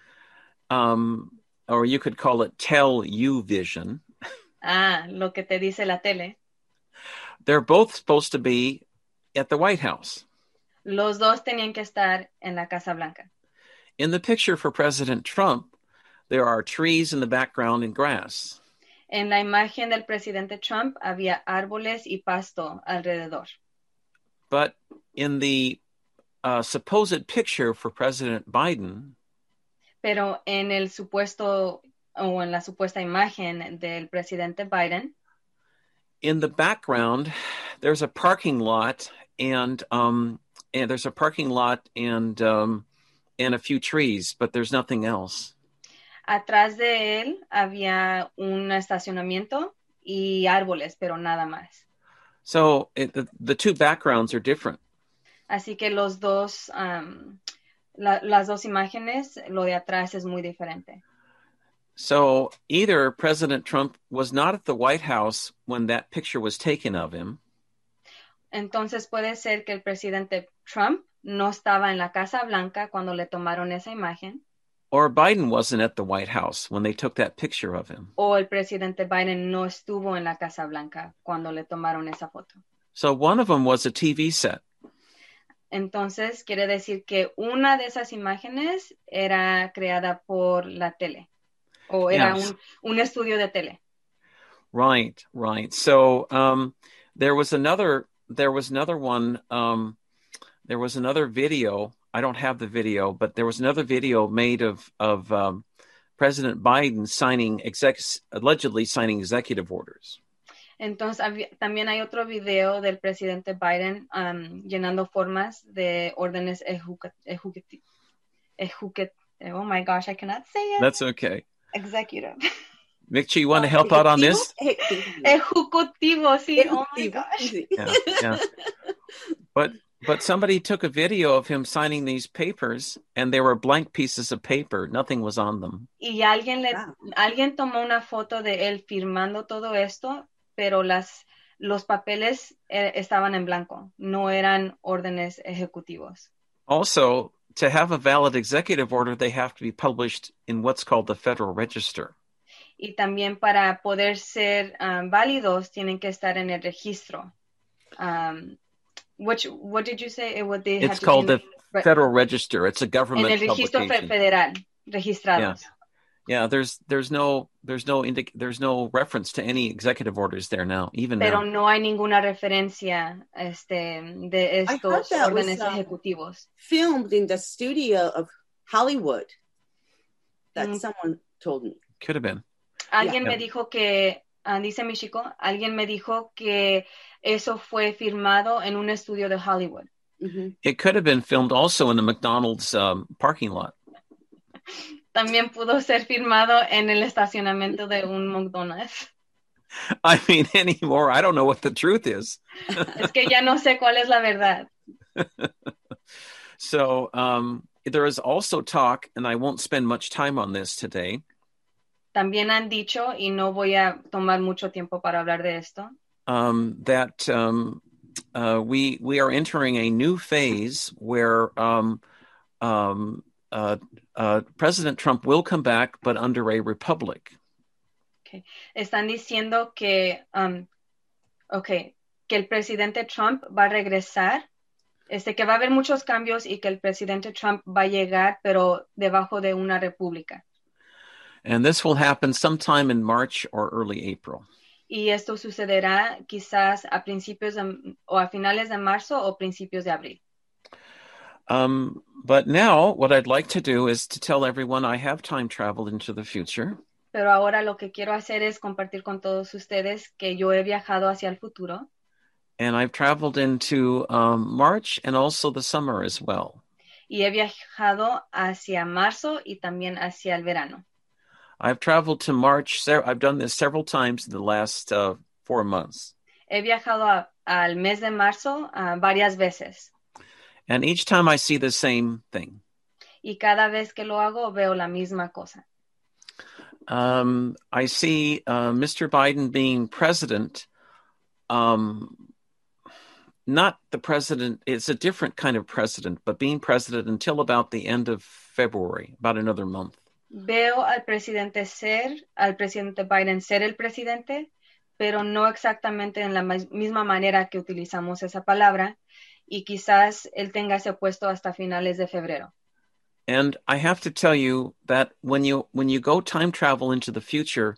um, or you could call it tell-you-vision, ah, lo que te dice la tele, they're both supposed to be at the White House. los dos tenían que estar en la Casa Blanca. In the picture for President Trump, there are trees in the background and grass. En la imagen del presidente Trump había árboles y pasto alrededor. But in the uh, supposed picture for President Biden, Pero en el supuesto o en la supuesta imagen del presidente Biden, in the background, there's a parking lot and um, and there's a parking lot and um, and a few trees, but there's nothing else. atrás de él había un estacionamiento y árboles, pero nada más. So it, the, the two backgrounds are different. Así que los dos, um, la, las dos imágenes, lo de atrás es muy diferente. So either President Trump was not at the White House when that picture was taken of him, Entonces puede ser que el presidente Trump no estaba en la Casa Blanca cuando le tomaron esa imagen, or Biden wasn't at the White House when they took that picture of him. o el presidente Biden no estuvo en la Casa Blanca cuando le tomaron esa foto. So one of them was a T V set. Entonces quiere decir que una de esas imágenes era creada por la tele, o era Yes. un, un estudio de tele. Right, right. So um, there was another. There was another one. Um, there was another video. I don't have the video, but there was another video made of of um, President Biden signing exec, allegedly signing executive orders. Entonces había- también hay otro video del presidente Biden um, llenando formas de órdenes ejecutivas. Oh my gosh, I cannot say it. That's okay. Executive. Michi, you want to help out on this? Ejecutivo, sí. Oh my gosh. Yeah, yeah. But but somebody took a video of him signing these papers, and they were blank pieces of paper. Nothing was on them. Y alguien, le, Wow. alguien tomó una foto de él firmando todo esto, pero las, los papeles eh, estaban en blanco, no eran órdenes ejecutivos. Also, to have a valid executive order, they have to be published in what's called the Federal Register. Y también para poder ser um, válidos tienen que estar en el registro. Um, which, what did you say? It, what they had It's to called be the re- Federal Register. It's a en government el registro fe- publication. federal, registrados. Yeah, there's there's no there's no indic- there's no reference to any executive orders there now, even Pero now. no hay ninguna referencia este, de I estos heard that was, órdenes um, ejecutivos. Filmed in the studio of Hollywood. That Mm. someone told me. Could have been. Alguien Yeah. me dijo que, ah, dice mi chico, alguien me dijo que eso fue firmado en un estudio de Hollywood. Mhm. It could have been filmed also in the McDonald's um, parking lot. También pudo ser firmado en el estacionamiento de un McDonald's. I mean, anymore, I don't know what the truth is. Es que ya no sé cuál es la verdad. So um, there is also talk, and I won't spend much time on this today, También han dicho, y no voy a tomar mucho tiempo para hablar de esto, um, that um, uh, we we are entering a new phase where um, um, uh, uh, President Trump will come back, but under a republic. están diciendo que, um, okay, que el presidente Trump va a regresar, este, que va a haber muchos cambios y que el presidente Trump va a llegar, pero debajo de una república. And this will happen sometime in March or early April. Y esto sucederá quizás a principios de, o a finales de marzo o principios de abril. Um, but now what I'd like to do is to tell everyone I have time traveled into the future. Pero ahora lo que quiero hacer es compartir con todos ustedes que yo he viajado hacia el futuro. And I've traveled into um, March and also the summer as well. Y he viajado hacia marzo y también hacia el verano. I've traveled to March. I've done this several times in the last uh, four months. He viajado a, al mes de marzo uh, varias veces. And each time I see the same thing. Y cada vez que lo hago, veo la misma cosa. Um, I see uh, Mister Biden being president. Um, not the president. It's a different kind of president, but being president until about the end of February, about another month. Veo al presidente ser, al presidente Biden ser el presidente, pero no exactamente en la misma manera que utilizamos esa palabra, y quizás él tenga ese puesto hasta finales de febrero. And I have to tell you that when you when you go time travel into the future,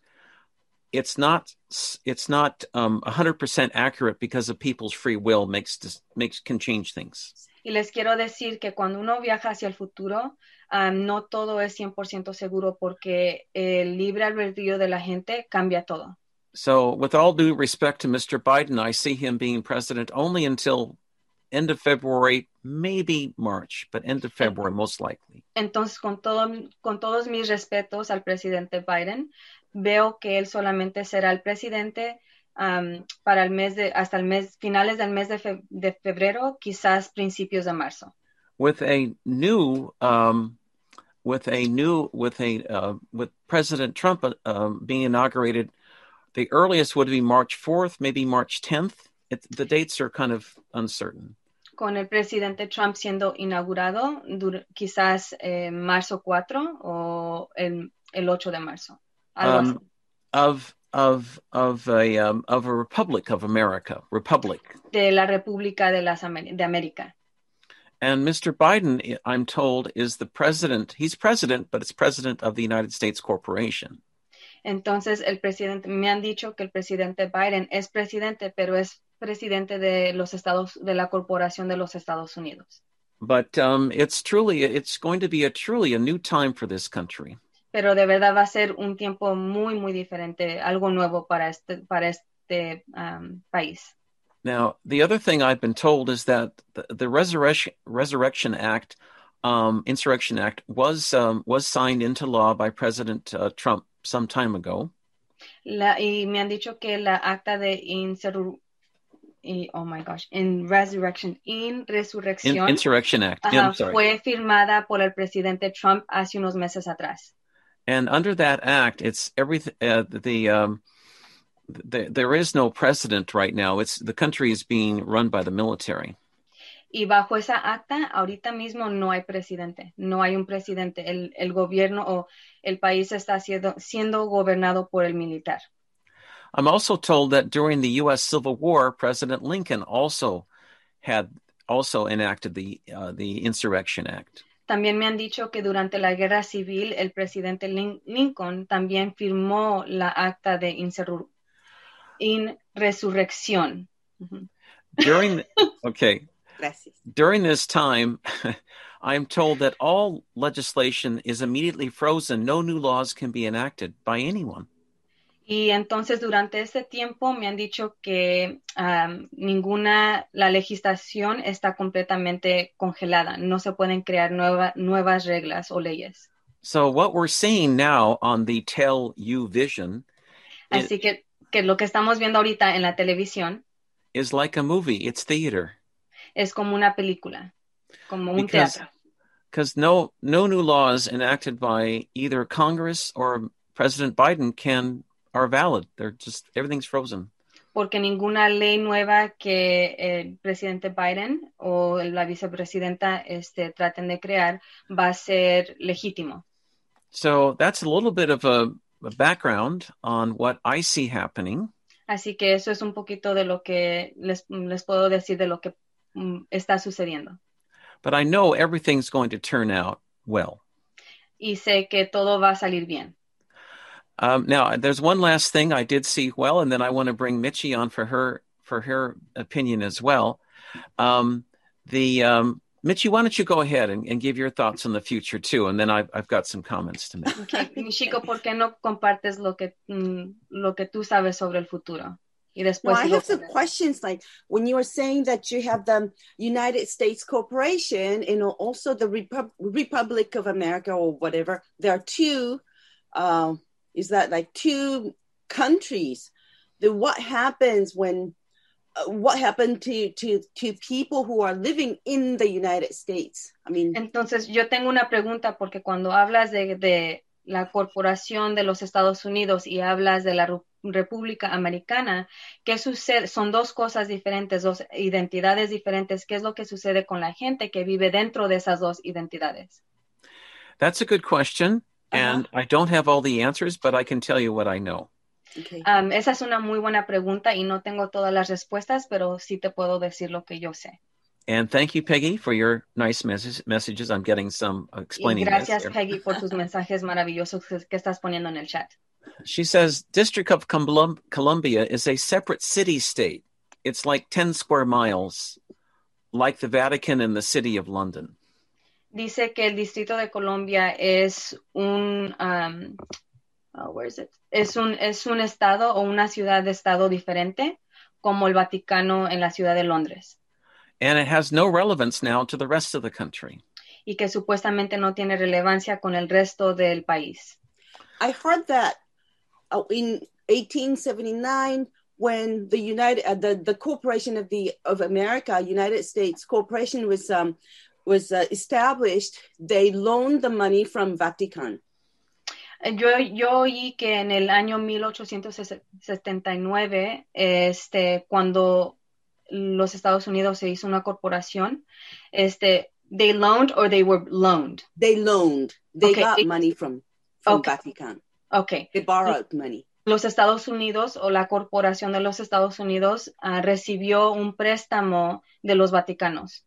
it's not it's not um, one hundred percent accurate because of people's free will makes makes can change things. Y les quiero decir que cuando uno viaja hacia el futuro, um, no todo es cien por ciento seguro porque el libre albedrío de la gente cambia todo. So, with all due respect to Mister Biden, I see him being president only until end of February, maybe March, but end of February most likely. Entonces, con todo, con todos mis respetos al presidente Biden, veo que él solamente será el presidente um, para el mes de, hasta el mes, finales del mes de, fe, de febrero, quizás principios de marzo. With a new, um, with a new, with a, uh, with President Trump uh, being inaugurated, the earliest would be March fourth, maybe March tenth. It, the dates are kind of uncertain. Con el presidente Trump siendo inaugurado, dur- quizás eh, marzo cuatro o el, el ocho de marzo. Um, of of of a um, of a Republic of America, Republic. De la República de las Amer- de América. And Mister Biden, I'm told, is the president. He's president, but it's president of the United States Corporation. Entonces, el presidente, me han dicho que el presidente Biden es presidente, pero es presidente de los Estados, de la Corporación de los Estados Unidos. But um, it's truly, it's going to be a truly a new time for this country. Pero de verdad va a ser un tiempo muy, muy diferente, algo nuevo para este, para este um, país. Now, the other thing I've been told is that the, the Resurrection Resurrection Act, um, Insurrection Act, was um, was signed into law by President uh, Trump some time ago. La, y me han dicho que la acta de insurrección, oh my gosh, in resurrection, in resurrección, in, Insurrection Act, ajá, yeah, sorry. Fue firmada por el presidente Trump hace unos meses atrás. And under that act, it's everything. Uh, the um, the there is no president right now. It's the country is being run by the military. Y bajo esa acta, ahorita mismo no hay presidente, no hay un presidente. El, el gobierno o el país está siendo, siendo gobernado por el militar. I'm also told that during the U S Civil War, President Lincoln also had also enacted the uh, the Insurrection Act. También me han dicho que durante la Guerra Civil, el presidente Lin- Lincoln también firmó la acta de insurrección. In resurrección. Uh-huh. During okay. Gracias. During this time, I'm told that all legislation is immediately frozen. No new laws can be enacted by anyone. Y entonces durante ese tiempo me han dicho que um, ninguna, la legislación está completamente congelada. No se pueden crear nueva, nuevas reglas o leyes. So what we're seeing now on the Tell You Vision Así que, que lo que estamos viendo ahorita en la televisión is like a movie. It's theater. Es como una película, como un Because, teatro. because no, no new laws enacted by either Congress or President Biden can are valid. They're just, everything's frozen. Porque ninguna ley nueva que el presidente Biden o la vicepresidenta este, traten de crear va a ser legítimo. So that's a little bit of a, a background on what I see happening. Así que eso es un poquito de lo que les, les puedo decir de lo que um, está sucediendo. But I know everything's going to turn out well. Y sé que todo va a salir bien. Um, now, there's one last thing I did see well, and then I want to bring Michi on for her for her opinion as well. Um, the um, Michi, why don't you go ahead and, and give your thoughts on the future too, and then I've I've got some comments to make. Okay. Chico, ¿por qué no compartes lo que mm, lo que tú sabes sobre el futuro? Y No, después I sigo have some con- questions. Like when you were saying that you have the United States Corporation and also the Repub- Republic of America or whatever, there are two, uh, is that like two countries? Then what happens when, uh, what happened to, to, to people who are living in the United States? I mean, Entonces, yo tengo una pregunta porque cuando hablas de, de la corporación de los Estados Unidos y hablas de la Ru- República Americana, ¿qué sucede? Son dos cosas diferentes, dos identidades diferentes. ¿Qué es lo que sucede con la gente que vive dentro de esas dos identidades? That's a good question. And I don't have all the answers, but I can tell you what I know. okay. Um, esa es una muy buena pregunta y no tengo todas las respuestas, pero sí te puedo decir lo que yo sé. And thank you, Peggy, for your nice mes- messages. I'm getting some Y explaining this gracias, here. Peggy, por tus mensajes maravillosos que, que estás poniendo en el chat. She says, District of Colum- Columbia is a separate city-state. It's like ten square miles, like the Vatican and the City of London. Dice que el Distrito de Columbia es un, um, oh, where is it? Es un, es un estado o una ciudad de estado diferente, como el Vaticano en la ciudad de Londres, And it has no relevance now to the rest of the country. y que supuestamente no tiene relevancia con el resto del país. I heard that uh, in eighteen seventy-nine, when the United, uh, the, the Corporation of the of America, United States Corporation was um, was uh, established, they loaned the money from Vatican. Yo, yo oí que en el año mil ochocientos setenta y nueve, este, cuando los Estados Unidos se hizo una corporación, este, they loaned or they were loaned. They loaned. They Okay. got money from from Okay. Vatican. Okay. They borrowed money. Los Estados Unidos o la corporación de los Estados Unidos uh, recibió un préstamo de los Vaticanos.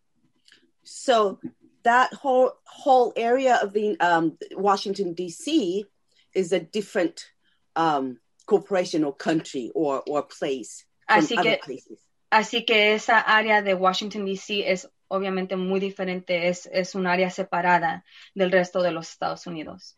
So that whole whole area of the um, Washington D C is a different um, corporation or country or or place from Así other que, places. así que esa área de Washington, D C es obviamente muy diferente, es, es un área separada del resto de los Estados Unidos.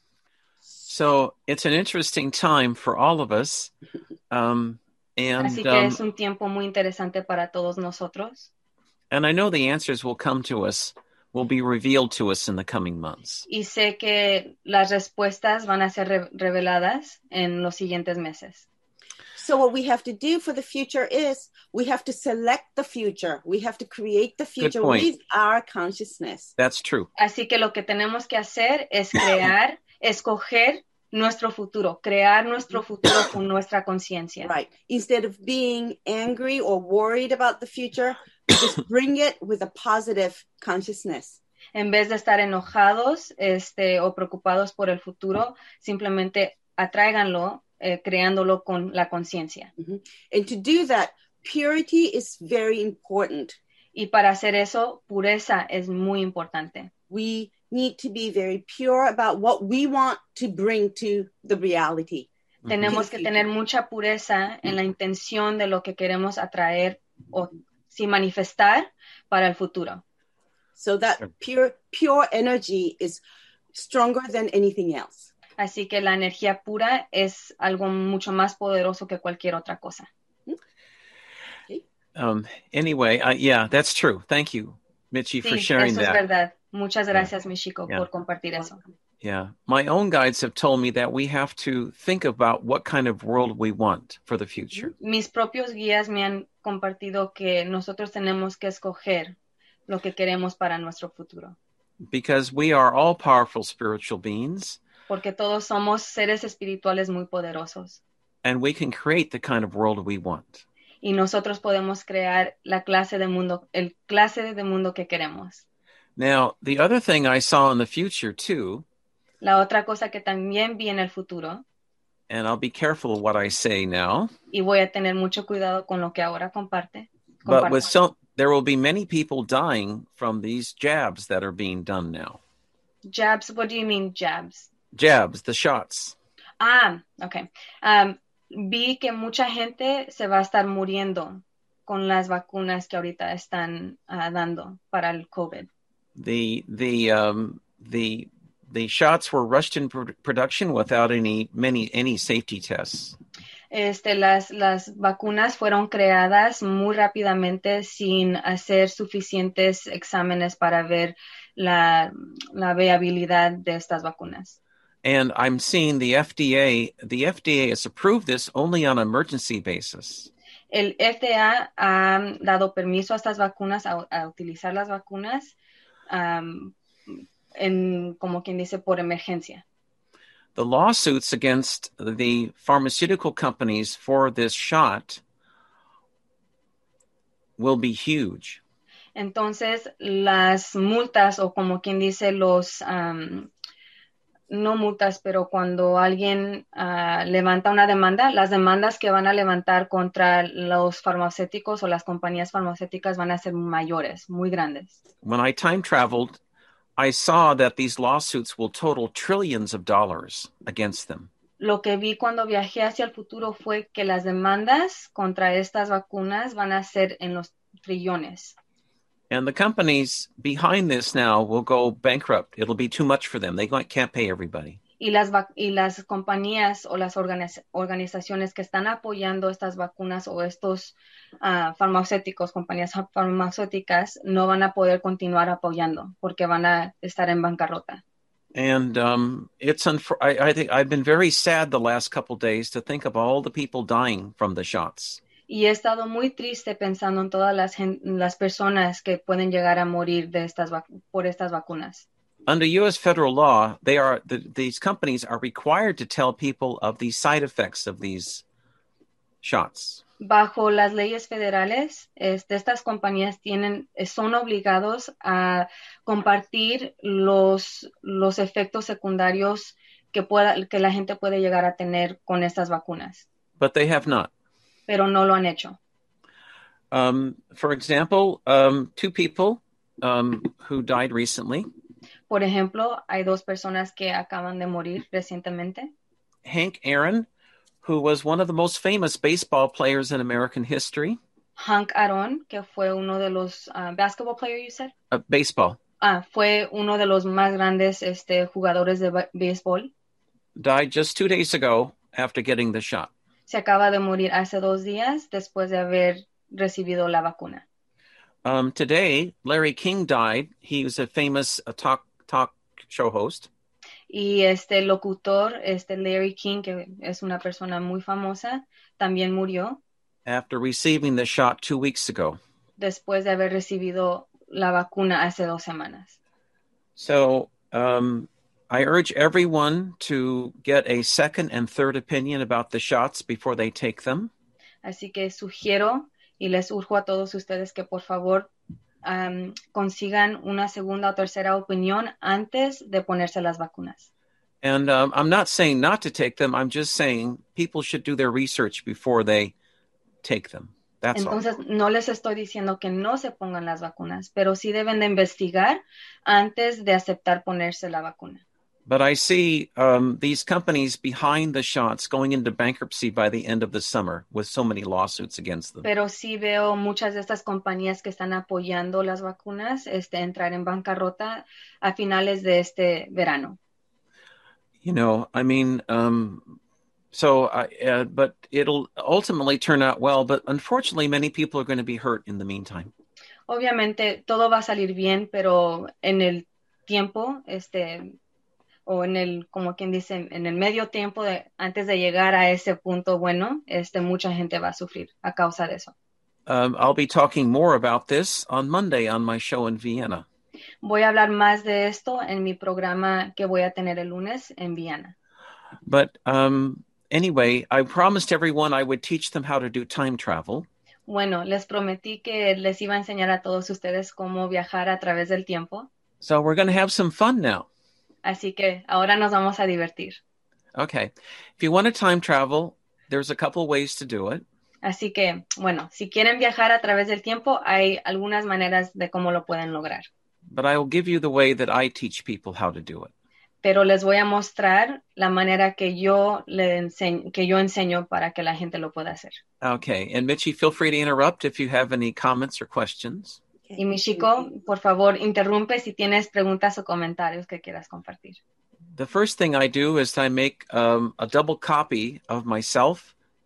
So it's an interesting time for all of us. Um, and, Así que um, es un tiempo muy interesante para todos nosotros. and I know the answers will come to us, will be revealed to us in the coming months. Y sé que las respuestas van a ser re- reveladas en los siguientes meses. So what we have to do for the future is we have to select the future. We have to create the future point. with our consciousness. That's true. Así que lo que tenemos que hacer es crear, escoger nuestro futuro, crear nuestro futuro con nuestra conciencia. Right. Instead of being angry or worried about the future, just bring it with a positive consciousness. En vez de estar enojados este, o preocupados por el futuro, simplemente atráiganlo, eh, creándolo con la conciencia. Mhm. And to do that, purity is very important. Y para hacer eso, pureza es muy importante. We need to be very pure about what we want to bring to the reality. Tenemos To the que future. tener mucha pureza en la intención de lo que queremos atraer o sí manifestar para el futuro. So that Sure. pure pure energy is stronger than anything else. Así que la energía pura es algo mucho más poderoso que cualquier otra cosa. Um, anyway, uh, yeah, that's true. Thank you, Mitchie, for Sí, sharing eso es that. verdad. Muchas gracias, Michiko, Yeah. por compartir eso. Yeah. My own guides have told me that we have to think about what kind of world we want for the future. Mis propios guías me han compartido que nosotros tenemos que escoger lo que queremos para nuestro futuro, Because we are all powerful spiritual beings porque todos somos seres espirituales muy poderosos and we can create the kind of world we want. y nosotros podemos crear la clase de mundo, el clase de mundo que queremos. Now, the other thing I saw in the future too, La otra cosa que también vi en el futuro, and I'll be careful of what I say now, y voy a tener mucho cuidado con lo que ahora comparte, but comparto. with some, there will be many people dying from these jabs that are being done now. Jabs, what do you mean jabs? Jabs, the shots. Ah, ok. Um, vi que mucha gente se va a estar muriendo con las vacunas que ahorita están uh, dando para el COVID. The the um, the the shots were rushed in pr- production without any many any safety tests. Este, las, las vacunas fueron creadas muy rápidamente sin hacer suficientes exámenes para ver la, la viabilidad de estas vacunas. And I'm seeing the F D A, the F D A has approved this only on an emergency basis. El F D A ha dado permiso a estas vacunas, a, a utilizar las vacunas, um, en, como quien dice, por emergencia. The lawsuits against the pharmaceutical companies for this shot will be huge. Entonces, las multas, o como quien dice, los, um, no multas, pero cuando alguien uh, levanta una demanda, las demandas que van a levantar contra los farmacéuticos o las compañías farmacéuticas van a ser mayores, muy grandes. When I time traveled, I saw that these lawsuits will total trillions of dollars against them. Lo que vi cuando viajé hacia el futuro fue que las demandas contra estas vacunas van a ser en los trillones. And the companies behind this now will go bankrupt. It'll be too much for them. They can't pay everybody. Y las, y las compañías o las organiz organizaciones que están apoyando estas vacunas o estos uh, farmacéuticos, compañías farmacéuticas, no van a poder continuar apoyando porque van a estar en bancarrota. And um, it's I, I think I've been very sad the last couple of days to think of all the people dying from the shots. Y he estado muy triste pensando en todas las, las personas que pueden llegar a morir de estas por estas vacunas. Under U S federal law, they are the, these companies are required to tell people of the side effects of these shots. Bajo las leyes federales, este, estas compañías tienen, son obligados a compartir los, los efectos secundarios que, pueda, que la gente puede llegar a tener con estas vacunas. But they have not. Pero no lo han hecho. Um, for example, um, two people um, who died recently. Por ejemplo, hay dos personas que acaban de morir recientemente. Hank Aaron, who was one of the most famous baseball players in American history. Hank Aaron, que fue uno de los uh, basketball player, you said? Uh, baseball. Ah, fue uno de los más grandes este, jugadores de béisbol. Died just two days ago after getting the shot. Se acaba de morir hace dos días después de haber recibido la vacuna. Um, today, Larry King died. He was a famous uh, talk talk show host. Y este locutor, este Larry King, que es una persona muy famosa, también murió. After receiving the shot two weeks ago. Después de haber recibido la vacuna hace dos semanas. So, um, I urge everyone to get a second and third opinion about the shots before they take them. Así que sugiero y les urjo a todos ustedes que por favor um, consigan una segunda o tercera opinión antes de ponerse las vacunas. And um, I'm not saying not to take them. I'm just saying people should do their research before they take them. That's Entonces, all. no les estoy diciendo que no se pongan las vacunas, pero sí deben de investigar antes de aceptar ponerse la vacuna. But I see um, these companies behind the shots going into bankruptcy by the end of the summer with so many lawsuits against them. Pero sí veo muchas de estas compañías que están apoyando las vacunas este, entrar en bancarrota a finales de este verano. You know, I mean, um, so, I, uh, but it'll ultimately turn out well. But unfortunately, many people are going to be hurt in the meantime. Obviamente, todo va a salir bien, pero en el tiempo, este... o en el, como quien dice, en el medio tiempo de, antes de llegar a ese punto bueno, este, mucha gente va a sufrir a causa de eso. Um, I'll be talking more about this on Monday on my show in Vienna. Voy a hablar más de esto en mi programa que voy a tener el lunes en Viena. But um, anyway, I promised everyone I would teach them how to do time travel. Bueno, les prometí que les iba a enseñar a todos ustedes cómo viajar a través del tiempo. So we're going to have some fun now. Así que ahora nos vamos a divertir. Okay. If you want to time travel, there's a couple ways to do it. Así que, bueno, si quieren viajar a través del tiempo, hay algunas maneras de cómo lo pueden lograr. But I will give you the way that I teach people how to do it. Pero les voy a mostrar la manera que yo le enseño, que yo enseño para que la gente lo pueda hacer. Okay. And Mitchie, feel free to interrupt if you have any comments or questions. Y mi chico, por favor, interrumpe si tienes preguntas o comentarios que quieras compartir. The first thing I do is I make um, a double copy of myself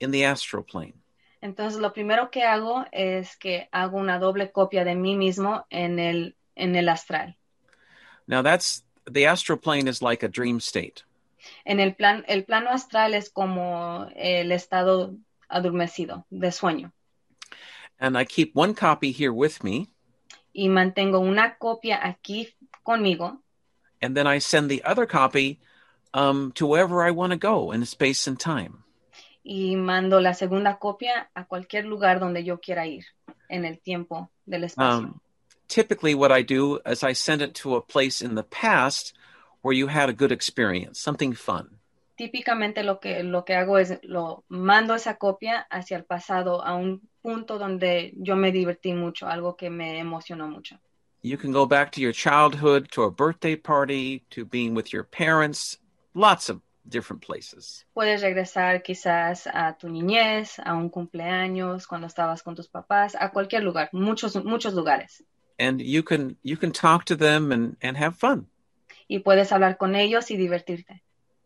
in the astral plane. Entonces, lo primero que hago es que hago una doble copia de mí mismo en el, en el astral. Now, that's the astral plane is like a dream state. En el plan, el plano astral es como el estado adormecido, de sueño. And I keep one copy here with me, Y mantengo una copia aquí conmigo. and then I send the other copy um, to wherever I want to go in space and time. Y mando la segunda copia a cualquier lugar donde yo quiera ir en el tiempo del espacio. Um, typically, what I do is I send it to a place in the past where you had a good experience, something fun. Típicamente lo que, lo que hago es lo mando esa copia hacia el pasado a un punto donde yo me divertí mucho, algo que me emocionó mucho. You can go back to your childhood, to a birthday party, to being with your parents, lots of different places. Puedes regresar quizás a tu niñez, a un cumpleaños, cuando estabas con tus papás, a cualquier lugar, muchos, muchos lugares. And you can you can talk to them and, and have fun. Y puedes hablar con ellos y divertirte.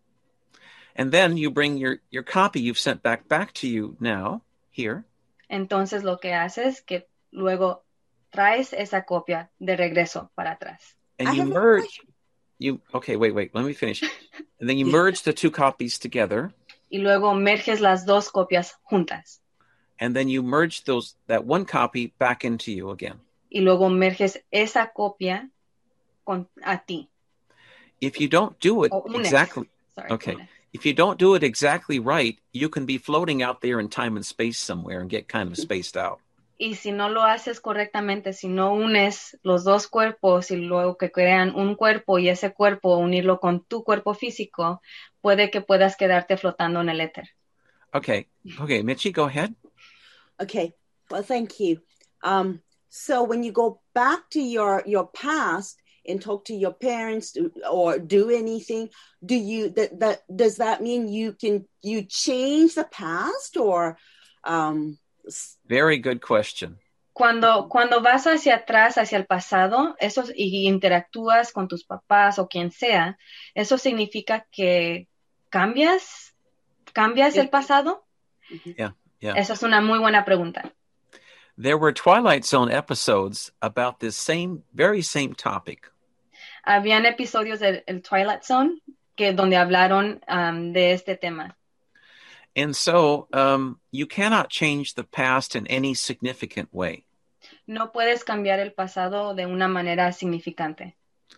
And then you bring your, your copy you've sent back back to you now, here. Entonces lo que haces es que luego traes esa copia de regreso para atrás. And I you have a merge. question. You okay, wait, wait, let me finish. And then you merge the two copies together. Y luego merges las dos copias juntas. And then you merge those that one copy back into you again. Y luego merges esa copia con, a ti. If you don't do it O unes. exactly, Sorry, okay. unes. If you don't do it exactly right, you can be floating out there in time and space somewhere and get kind of spaced out. Y si no lo haces correctamente, si no unes los dos cuerpos y luego que crean un cuerpo y ese cuerpo unirlo con tu cuerpo físico, puede que puedas quedarte flotando en el éter. Okay, okay, Michi, go ahead. Okay, well, thank you. Um, so when you go back to your your past and talk to your parents or do anything, do you that that does that mean you can you change the past or um Very good question. Cuando, cuando vas hacia atrás, hacia el pasado, eso, y interactúas con tus papás o quien sea, ¿eso significa que cambias, cambias el pasado? Yeah, yeah. Esa es una muy buena pregunta. There were Twilight Zone episodes about this same, very same topic. Habían episodios del el Twilight Zone que, donde hablaron um, de este tema. And so um, you cannot change the past in any significant way. No puedes cambiar el pasado de una manera significante.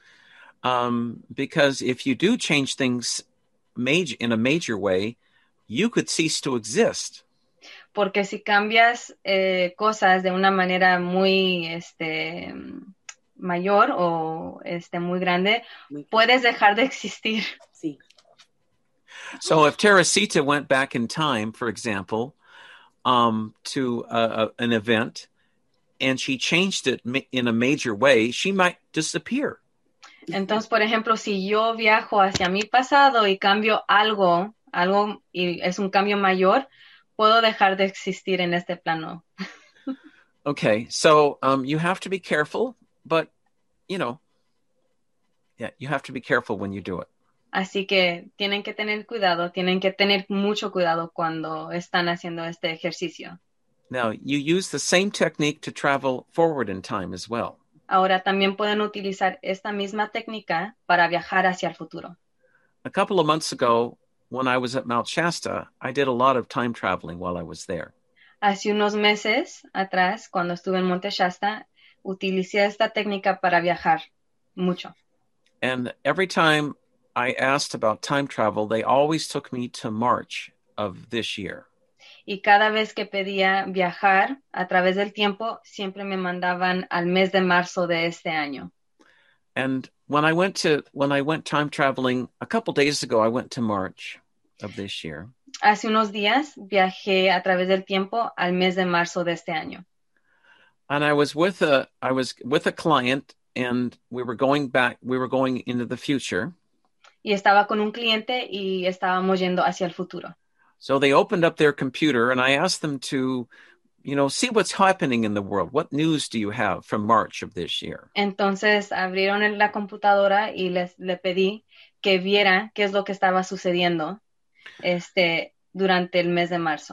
Um, because if you do change things major, in a major way, you could cease to exist. Porque si cambias eh, cosas de una manera muy este, mayor o este, muy grande, puedes dejar de existir. Sí. So if Teresita went back in time, for example, um, to uh, an event, and she changed it in a major way, she might disappear. Entonces, por ejemplo, si yo viajo hacia mi pasado y cambio algo, algo y es un cambio mayor, puedo dejar de existir en este plano. Okay, so um, you have to be careful, but, you know, yeah, you have to be careful when you do it. Así que tienen que tener cuidado, tienen que tener mucho cuidado cuando están haciendo este ejercicio. Now, you use the same technique to travel forward in time as well. Ahora también pueden utilizar esta misma técnica para viajar hacia el futuro. A couple of months ago, when I was at Mount Shasta, I did a lot of time traveling while I was there. Hace unos meses atrás, cuando estuve en Monte Shasta, utilicé esta técnica para viajar mucho. And every time I asked about time travel, they always took me to March of this year. Y cada vez que pedía viajar a través del tiempo, siempre me mandaban al mes de marzo de este año. And when I went to when I went time traveling a couple days ago, I went to March of this year. Hace unos días viajé a través del tiempo al mes de marzo de este año. And I was with a I was with a client, and we were going back. We were going into the future. Y estaba con un cliente y estábamos yendo hacia el futuro. So they opened up their computer, and I asked them to, you know, see what's happening in the world. What news do you have from March of this year? Entonces abrieron la computadora y les le pedí que viera qué es lo que estaba sucediendo este, durante el mes de marzo.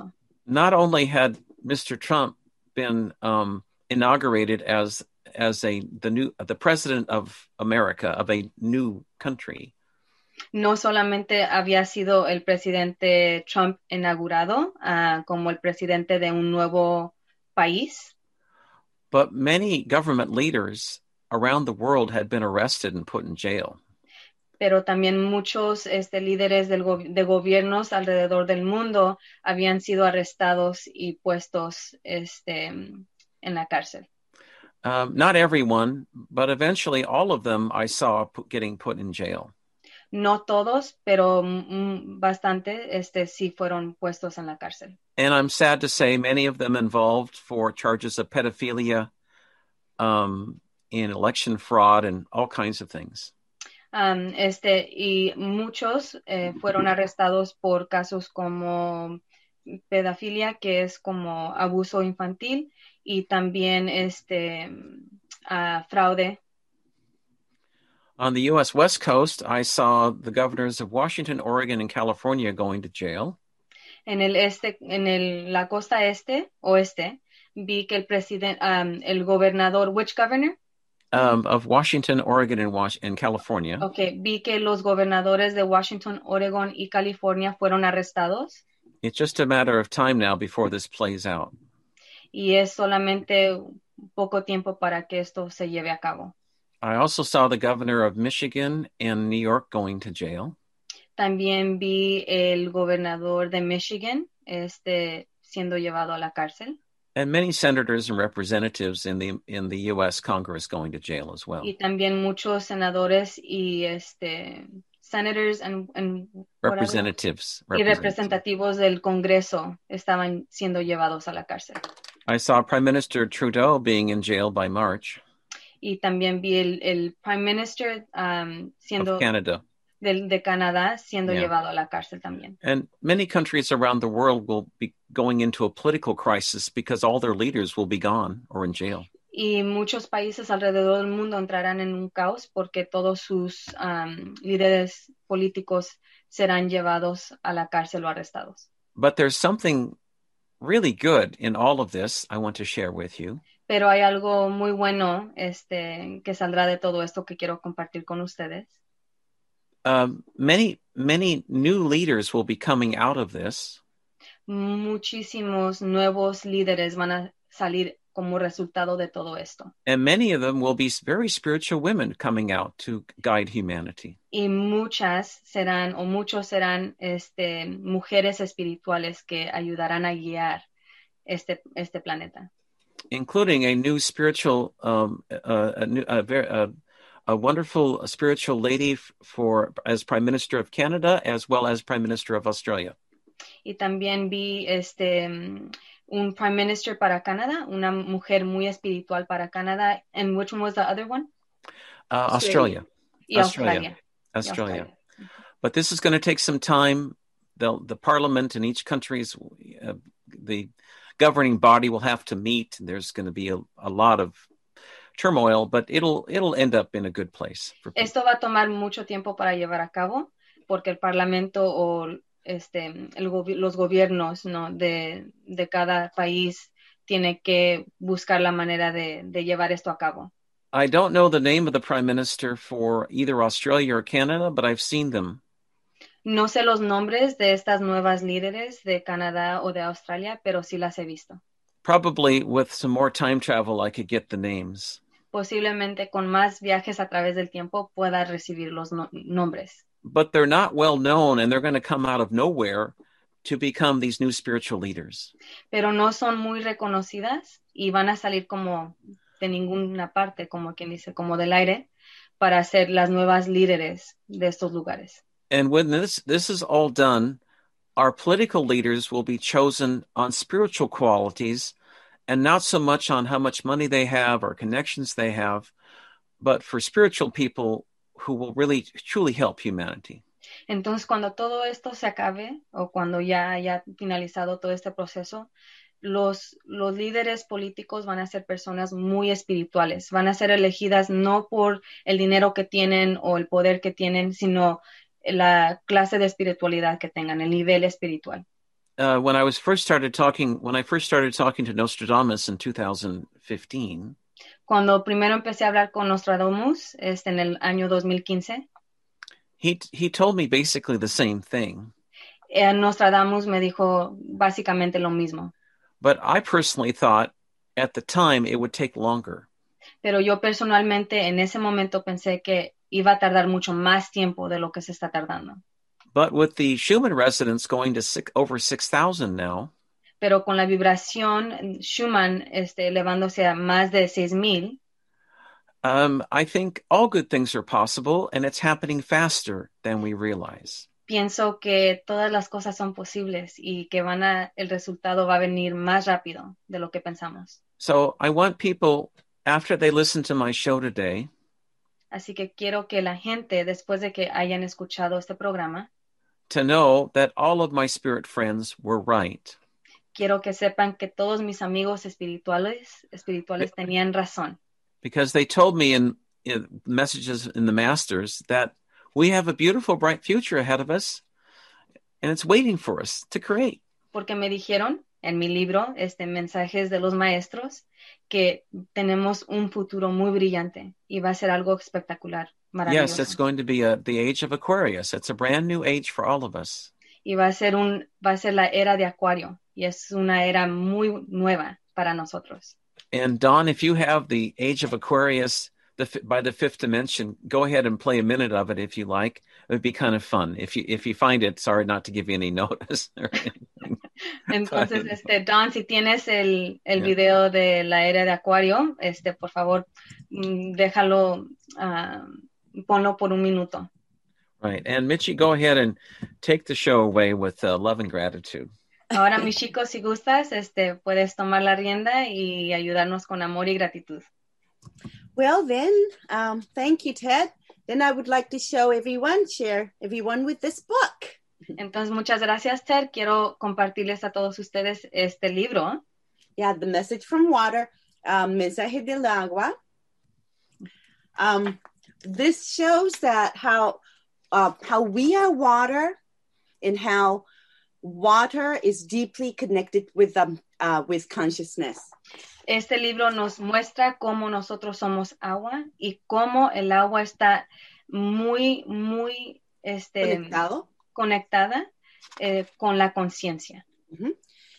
not only had Mister Trump been um, inaugurated as as a the new the president of America, of a new country, No solamente había sido el presidente Trump inaugurado uh, como el presidente de un nuevo país, but many government leaders around the world had been arrested and put in jail. pero también muchos este, líderes del go- de gobiernos alrededor del mundo habían sido arrestados y puestos este, en la cárcel. Um, not everyone, but eventually all of them I saw p- getting put in jail. No todos, pero mm, bastante este, sí fueron puestos en la cárcel. And I'm sad to say many of them involved for charges of pedophilia, um, in election fraud, and all kinds of things. Um, este, y muchos eh, fueron arrestados por casos como pedofilia, que es como abuso infantil, y también este, uh, fraude. On the U S West Coast, I saw the governors of Washington, Oregon, and California going to jail. En el este, en el, la costa este, oeste, vi que el presidente, um, el gobernador, which governor? Um, of Washington, Oregon, and, Was- and California. Okay, vi que los gobernadores de Washington, Oregon y California fueron arrestados. It's just a matter of time now before this plays out. Y es solamente poco tiempo para que esto se lleve a cabo. I also saw the governor of Michigan and New York going to jail. También vi el gobernador de Michigan este, siendo llevado a la cárcel. And many senators and representatives in the in the U S Congress going to jail as well. Y también muchos senadores y este, senators and, and Representatives. y representativos del Congreso estaban siendo llevados a la cárcel. I saw Prime Minister Trudeau being in jail by March Y también vi el, el Prime Minister um, siendo of Canada. del, de Canadá siendo Yeah. llevado a la cárcel también. And many countries around the world will be going into a political crisis because all their leaders will be gone or in jail. Y muchos países alrededor del mundo entrarán en un caos porque todos sus um, líderes políticos serán llevados a la cárcel o arrestados. But there's something really good in all of this I want to share with you. Pero hay algo muy bueno este, que saldrá de todo esto que quiero compartir con ustedes. Um, many, many new leaders will be coming out of this. Muchísimos nuevos líderes van a salir como resultado de todo esto. And many of them will be very spiritual women coming out to guide humanity. Y muchas serán, o muchos serán este, mujeres espirituales que ayudarán a guiar este, este planeta. Including a new spiritual, um, uh, a, new, a, very, uh, a wonderful spiritual lady for as Prime Minister of Canada, as well as Prime Minister of Australia. Y también vi este, un Prime Minister para Canadá, una mujer muy espiritual para Canadá. And which one was the other one? Uh, Australia. Y Australia. Australia. Australia. Y Australia. But this is going to take some time. The, the parliament in each country's, uh, the governing body will have to meet. There's going to be a, a lot of turmoil, but it'll it'll end up in a good place. For people. Esto va a tomar mucho tiempo para llevar a cabo porque el parlamento o este, el gobi- los gobiernos, ¿no? de, de cada país tiene que buscar la manera de, de llevar esto a cabo. I don't know the name of the prime minister for either Australia or Canada, but I've seen them. No sé los nombres de estas nuevas líderes de Canadá o de Australia, pero sí las he visto. Probably with some more time travel, I could get the names. Posiblemente con más viajes a través del tiempo pueda recibir los no- nombres. But they're not well known, and they're going to come out of nowhere to become these new spiritual leaders. Pero no son muy reconocidas y van a salir como de ninguna parte, como quien dice, como del aire, para ser las nuevas líderes de estos lugares. And when this this is all done, our political leaders will be chosen on spiritual qualities and not so much on how much money they have or connections they have, but for spiritual people who will really truly help humanity. Entonces, cuando todo esto se acabe o cuando ya haya finalizado todo este proceso, los, los líderes políticos van a ser personas muy espirituales, van a ser elegidas no por el dinero que tienen o el poder que tienen, sino la clase de espiritualidad que tengan, el nivel espiritual. uh, when I was first started talking, when I first started talking to Nostradamus in two thousand fifteen, Cuando primero empecé a hablar con Nostradamus, este, en el año dos mil quince, he he told me basically the same thing. eh, Nostradamus me dijo básicamente lo mismo. But I personally thought at the time it would take longer. Pero yo personalmente en ese momento pensé que iba a tardar mucho más tiempo de lo que se está tardando. But with the Schumann resonance going to six, over six thousand now, Pero con la vibración Schumann este, elevándose a más de seis mil, um, I think all good things are possible, and it's happening faster than we realize. pienso que todas las cosas son posibles y que van a, el resultado va a venir más rápido de lo que pensamos. So I want people, after they listen to my show today, Así que quiero que la gente, después de que hayan escuchado este programa, to know that all of my spirit friends were right. quiero que sepan que todos mis amigos espirituales, espirituales tenían razón. Because they told me in, in messages in the Masters that we have a beautiful, bright future ahead of us, and it's waiting for us to create. Porque me dijeron en mi libro, este, Mensajes de los Maestros, que tenemos un futuro muy brillante y va a ser algo espectacular, maravilloso. Yes, it's going to be a, the age of Aquarius. It's a brand new age for all of us. Y va a ser un, va a ser la era de Acuario y es una era muy nueva para nosotros. And Dawn, if you have the age of Aquarius the, by the fifth dimension, go ahead and play a minute of it if you like. It would be kind of fun. If you if you find it, sorry not to give you any notice or anything. Entonces, But, este, Don, si tienes el, el Yeah. video de la era de Acuario, este, por favor, mm, déjalo, ah, ponlo por un minuto. right. And Mitchie, go ahead and take the show away with uh, love and gratitude. Ahora, mis chicos, si gustas, este, puedes tomar la rienda y ayudarnos con amor y gratitud. Well, then, um, thank you, Ted. Then I would like to show everyone, share everyone with this book. Entonces, muchas gracias, Ted. Quiero compartirles a todos ustedes este libro. Yeah, The Message from Water, um, Mensaje del Agua. Um, this shows that how uh, how we are water and how water is deeply connected with um, uh, with consciousness. Este libro nos muestra cómo nosotros somos agua y cómo el agua está muy, muy este, Conectado. conectada eh, con la conciencia. Mm-hmm.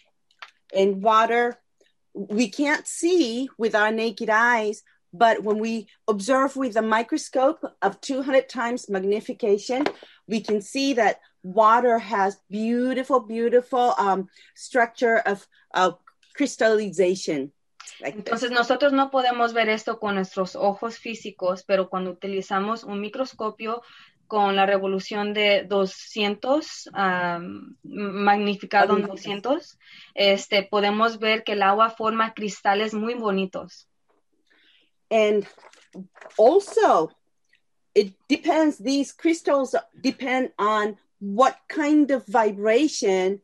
And water, we can't see with our naked eyes, but when we observe with a microscope of two hundred times magnification, we can see that water has beautiful, beautiful um, structure of, of crystallization. Like Entonces nosotros no podemos ver esto con nuestros ojos físicos, pero cuando utilizamos un microscopio con la revolución de doscientos, um, magnificado en doscientos, este, podemos ver que el agua forma cristales muy bonitos. And also, it depends, these crystals depend on what kind of vibration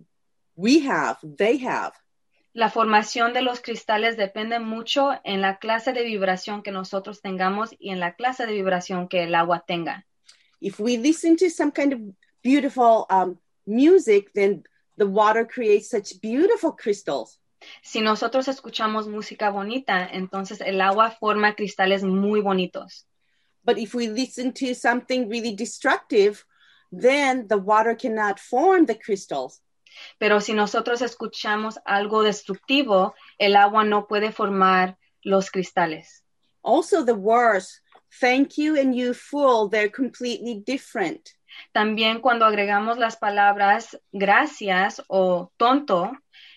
we have, they have. La formación de los cristales depende mucho en la clase de vibración que nosotros tengamos y en la clase de vibración que el agua tenga. If we listen to some kind of beautiful um, music, then the water creates such beautiful crystals. Si nosotros escuchamos música bonita, entonces el agua forma cristales muy bonitos. But if we listen to something really destructive, then the water cannot form the crystals. Pero si nosotros escuchamos algo destructivo, el agua no puede formar los cristales. Also, the words, thank you and you fool, they're completely different. También cuando agregamos las palabras gracias o tonto,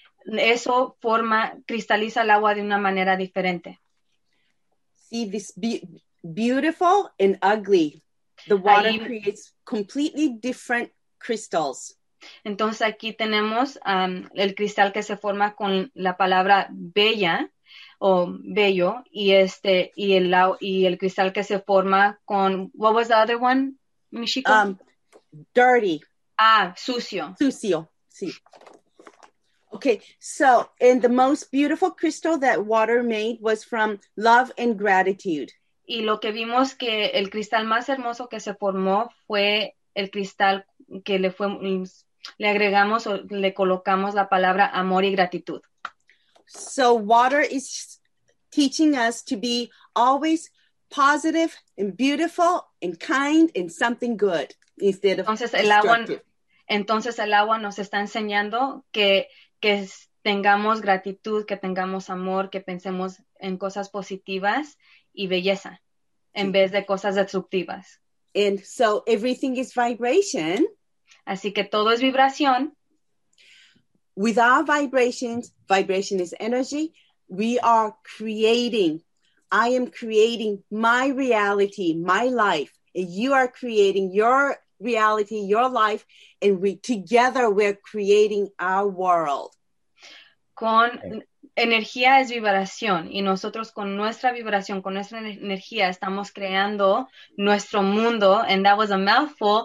eso forma, cristaliza el agua de una manera diferente. See, this be- beautiful and ugly. The water Ahí- creates completely different crystals. Entonces aquí tenemos um, el cristal que se forma con la palabra bella o bello y este y el lau- y el cristal que se forma con what was the other one, Michiko? Um, dirty, ah, sucio. sucio. See. Okay, so, and the most beautiful crystal that water made was from love and gratitude. Y lo que vimos que el cristal más hermoso que se formó fue el cristal que le fue le agregamos o le colocamos la palabra amor y gratitud. So water is teaching us to be always positive and beautiful and kind and something good instead of Entonces el agua, destructive. entonces el agua nos está enseñando que, que tengamos gratitud, que tengamos amor, que pensemos en cosas positivas y belleza en vez de cosas destructivas. And so everything is vibration. Así que todo es vibración. With our vibrations, vibration is energy. We are creating. I am creating my reality, my life. And you are creating your reality, your life. And we together we're creating our world. Con energía es vibración y nosotros con nuestra vibración, con nuestra energía estamos creando nuestro mundo. And that was a mouthful.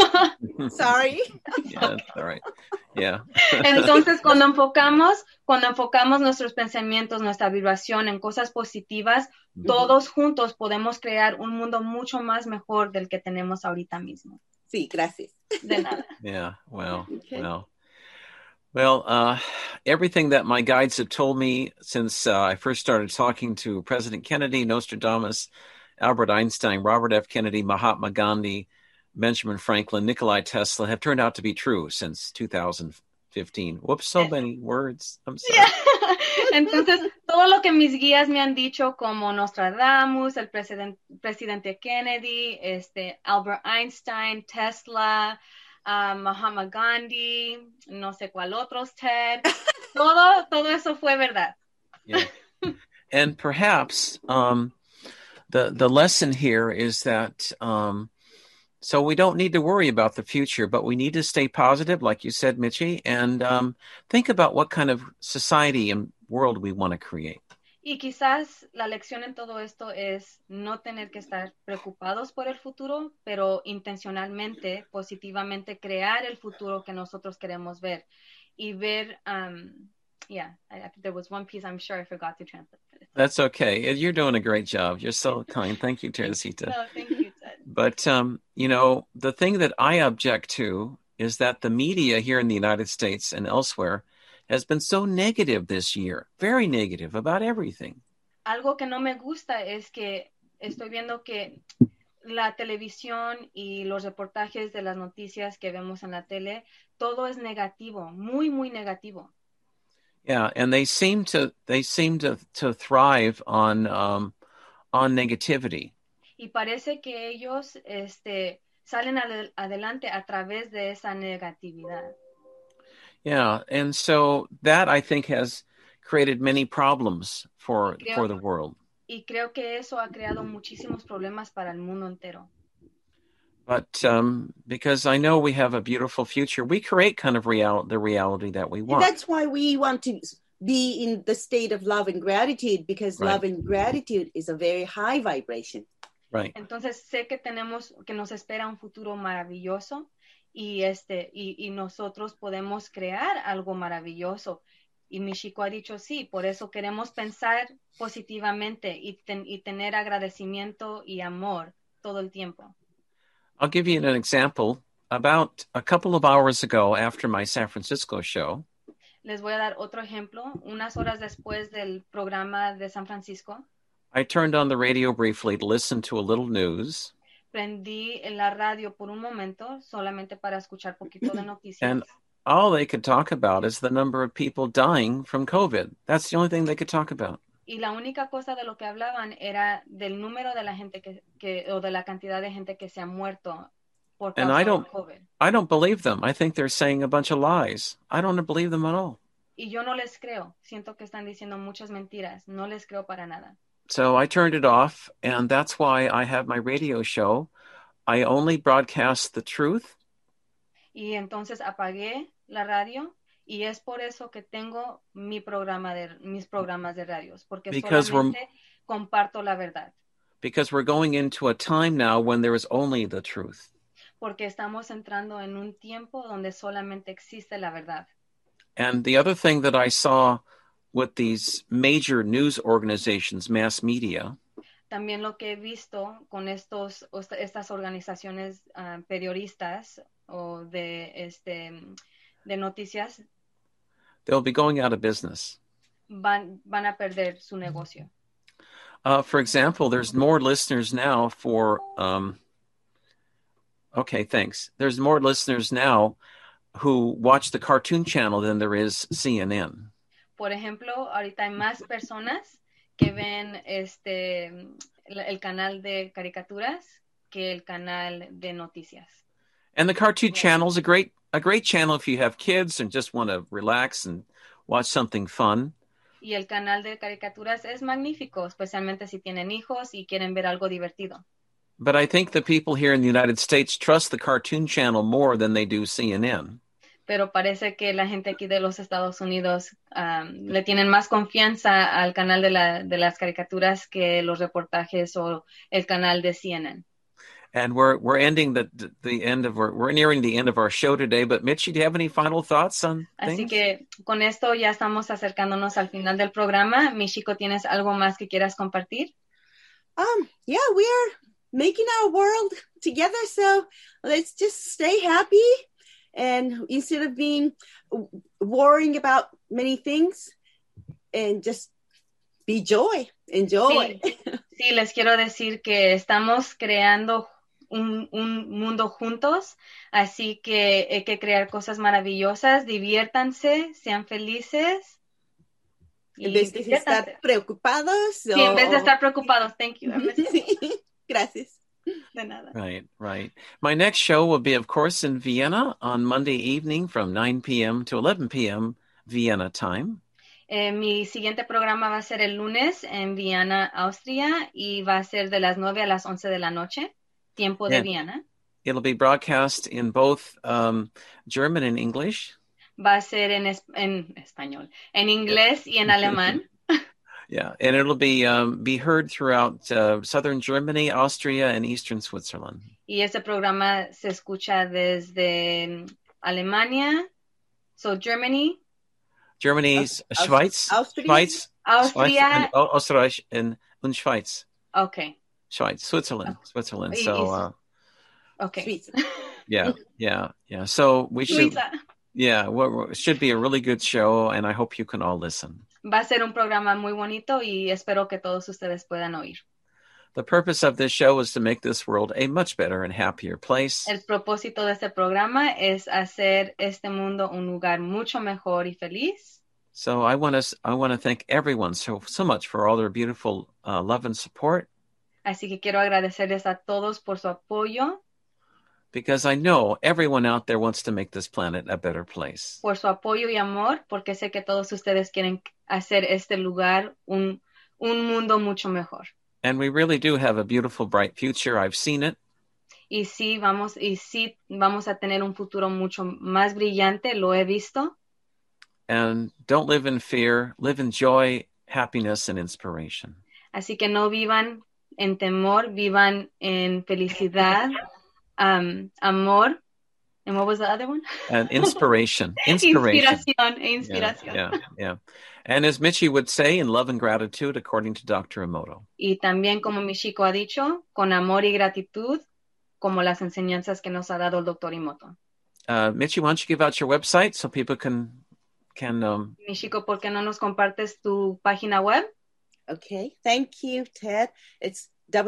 Sorry. Yeah, that's all right. Yeah. Entonces, cuando enfocamos, cuando enfocamos nuestros pensamientos, nuestra vibración en cosas positivas, mm-hmm. todos juntos podemos crear un mundo mucho más mejor del que tenemos ahorita mismo. Sí, gracias. De nada. Yeah, well, Okay. well. Well, uh, everything that my guides have told me since uh, I first started talking to President Kennedy, Nostradamus, Albert Einstein, Robert F. Kennedy, Mahatma Gandhi, Benjamin Franklin, Nikola Tesla have turned out to be true since two thousand fifteen. Whoops, so many words. I'm sorry. Yeah. Entonces, todo lo que mis guías me han dicho, como Nostradamus, el president, presidente Kennedy, este, Albert Einstein, Tesla, uh, Mahatma Gandhi, no sé cuál otros, Ted, todo, todo eso fue verdad. Yeah. And perhaps um, the, the lesson here is that um, so we don't need to worry about the future, but we need to stay positive, like you said, Michi, and um, think about what kind of society and world we want to create. Y quizás la lección en todo esto es no tener que estar preocupados por el futuro, pero intencionalmente, positivamente crear el futuro que nosotros queremos ver. Y ver, um, yeah, I, there was one piece I'm sure I forgot to translate. That's okay. You're doing a great job. You're so kind. Thank you, Teresita. No, thank you, Ted. But, um, you know, the thing that I object to is that the media here in the United States and elsewhere has been so negative this year, very negative about everything. Algo que no me gusta es que estoy viendo que la televisión y los reportajes de las noticias que vemos en la tele, todo es negativo, muy, muy negativo. Yeah, and they seem to they seem to, to thrive on um, on negativity. Y parece que ellos este, salen ad- adelante a través de esa negatividad. Yeah, and so that I think has created many problems for Creo, for the world. Y creo que eso ha creado muchísimos problemas para el mundo entero. But um, because I know we have a beautiful future, we create kind of real the reality that we want. And that's why we want to be in the state of love and gratitude, because Right. love and gratitude is a very high vibration. Right. Entonces sé que tenemos, que nos espera un futuro maravilloso y este y, y nosotros podemos crear algo maravilloso. Y Michiko ha dicho sí, por eso queremos pensar positivamente y, ten, y tener agradecimiento y amor todo el tiempo. I'll give you an example. About a couple of hours ago, after my San Francisco show, Les voy a dar otro ejemplo. Unas horas después del programa de San Francisco, I turned on the radio briefly to listen to a little news, prendí en la radio por un momento solamente para escuchar poquito de noticias. and all they could talk about is the number of people dying from COVID. That's the only thing they could talk about. Y la única cosa de lo que hablaban era del número de la gente que, que o de la cantidad de gente que se ha muerto por And causa I del don't- COVID. I don't believe them. I think they're saying a bunch of lies. I don't believe them at all. Y yo no les creo. Siento que están diciendo muchas mentiras. No les creo para nada. So I turned it off, and that's why I have my radio show. I only broadcast the truth, Y entonces apagué la radio y es por eso que tengo mi programa de, mis programas de radios, porque Because we're- solamente comparto la verdad, because we're going into a time now when there is only the truth. porque estamos entrando en un tiempo donde solamente existe la verdad. And the other thing that I saw with these major news organizations, mass media, También lo que he visto con estos, estas organizaciones uh, periodistas o de, este, de noticias they'll be going out of business. van, van a perder su negocio. Uh, for example, there's more listeners now for, um, okay, thanks. There's more listeners now who watch the Cartoon Channel than there is C N N. Por ejemplo, ahorita hay más personas que ven este el canal de caricaturas que el canal de noticias. And the Cartoon Channel is a great a great channel if you have kids and just want to relax and watch something fun. Y el canal de caricaturas es magnífico, especialmente si tienen hijos y quieren ver algo divertido. But I think the people here in the United States trust the Cartoon Channel more than they do C N N. Pero parece que la gente aquí de los Estados Unidos um, le tienen más confianza al canal de, la, de las caricaturas que los reportajes o el canal de C N N. And we're we're ending the the end of our, we're nearing the end of our show today. But Mitchie, do you have any final thoughts on things? Así que con esto ya estamos acercándonos al final del programa. Michiko, ¿tienes algo más que quieras compartir? Um, yeah, we are making our world together, so let's just stay happy. And instead of being worrying about many things, and just be joy, enjoy. Sí, sí, les quiero decir que estamos creando un, un mundo juntos, así que hay que crear cosas maravillosas, diviértanse, sean felices. En vez de estar preocupados. Sí, en vez de estar preocupados. Thank you. Gracias. De nada. Right, right. My next show will be, of course, in Vienna on Monday evening from nine p.m. to eleven p.m. Vienna time. Eh, mi siguiente programa va a ser el lunes en Viena, Austria, y va a ser de las nueve a las once de la noche, tiempo de Yeah. Viena. It'll be broadcast in both um, German and English. Va a ser en, es- en español, en inglés y en alemán. Yeah, and it'll be um, be heard throughout uh, southern Germany, Austria, and eastern Switzerland. Y ese programa se escucha desde Alemania, so Germany, Germany's Aus- Schweiz, Austria? Schweiz, Austria. Schweiz, and O- Österreich, and, and Schweiz, Okay, Schweiz, Switzerland, Switzerland. Y- So, y- uh, okay. Sweet. yeah, yeah, yeah. So we should, Suiza. yeah, well, it should be a really good show, and I hope you can all listen. Va a ser un programa muy bonito y espero que todos ustedes puedan oír. The purpose of this show is to make this world a much better and happier place. El propósito de este programa es hacer este mundo un lugar mucho mejor y feliz. So I want to, I want to thank everyone so so much for all their beautiful uh, love and support, Así que quiero agradecerles a todos por su apoyo, because I know everyone out there wants to make this planet a better place. por su apoyo y amor, porque sé que todos ustedes quieren hacer este lugar un, un mundo mucho mejor. And we really do have a beautiful, bright future. I've seen it. Y sí, vamos, y sí vamos a tener un futuro mucho más brillante, lo he visto. And don't live in fear. Live in joy, happiness, and inspiration. Así que no vivan en temor, vivan en felicidad, um, amor. And what was the other one? And inspiration. Inspiration. Inspiración e Yeah, inspiración. yeah, yeah. And as Michie would say, in love and gratitude, according to Doctor Emoto. Y también, como Michiko ha dicho, con amor y gratitud, como las enseñanzas que nos ha dado el doctor Emoto. Uh, Michie, why don't you give out your website so people can can um, Michiko, ¿por qué no nos compartes tu página web? Okay, thank you, Ted. It's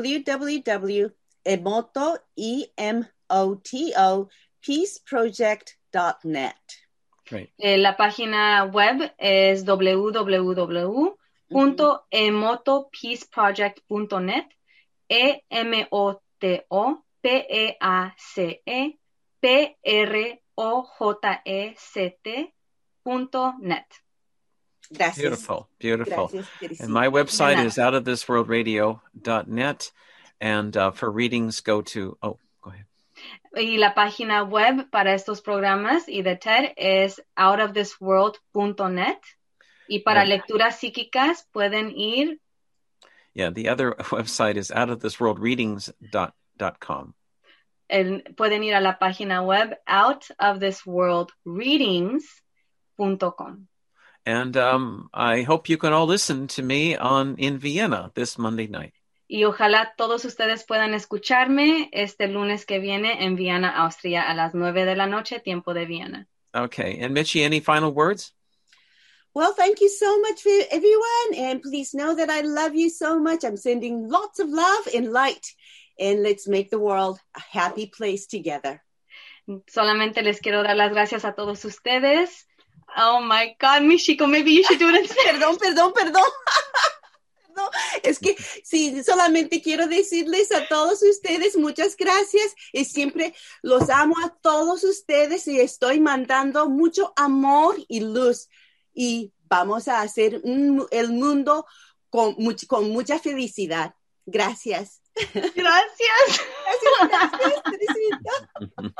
www.emoto, E M O T O, peaceproject dot net. great. Eh, la página web es w w w punto emoto peace project punto net, E M O T O P E A C E P R O J E C T punto net. Gracias. Beautiful, beautiful. Gracias, Teresita. And my website nada. is out of this world radio dot net. And uh, for readings, go to, oh, go ahead. Y la página web para estos programas y de TED es out of this world punto net. Y para Right. lecturas psíquicas pueden ir, Yeah, the other website is out of this world readings dot com. el- pueden ir a la página web out of this world readings punto com. And um, I hope you can all listen to me on in Vienna this Monday night. y ojalá todos ustedes puedan escucharme este lunes que viene en Viena, Austria, a las nueve de la noche, tiempo de Viena. Okay. And Mitchie, any final words? Well, thank you so much for everyone. And please know that I love you so much. I'm sending lots of love and light. And let's make the world a happy place together. Solamente les quiero dar las gracias a todos ustedes. Oh my God, Michiko, maybe you should do it in Spanish. Perdón, perdón, perdón. No, es que sí, solamente quiero decirles a todos ustedes muchas gracias y siempre los amo a todos ustedes y estoy mandando mucho amor y luz y vamos a hacer un, el mundo con, much, con mucha felicidad. Gracias. Gracias. Gracias, gracias, Teresita.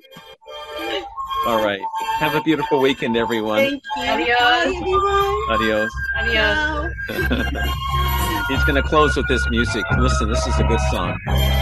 All right. Have a beautiful weekend, everyone. Thank you. Adios. Bye, everyone. Adios. Adios. Ciao. He's going to close with this music. Listen, this is a good song.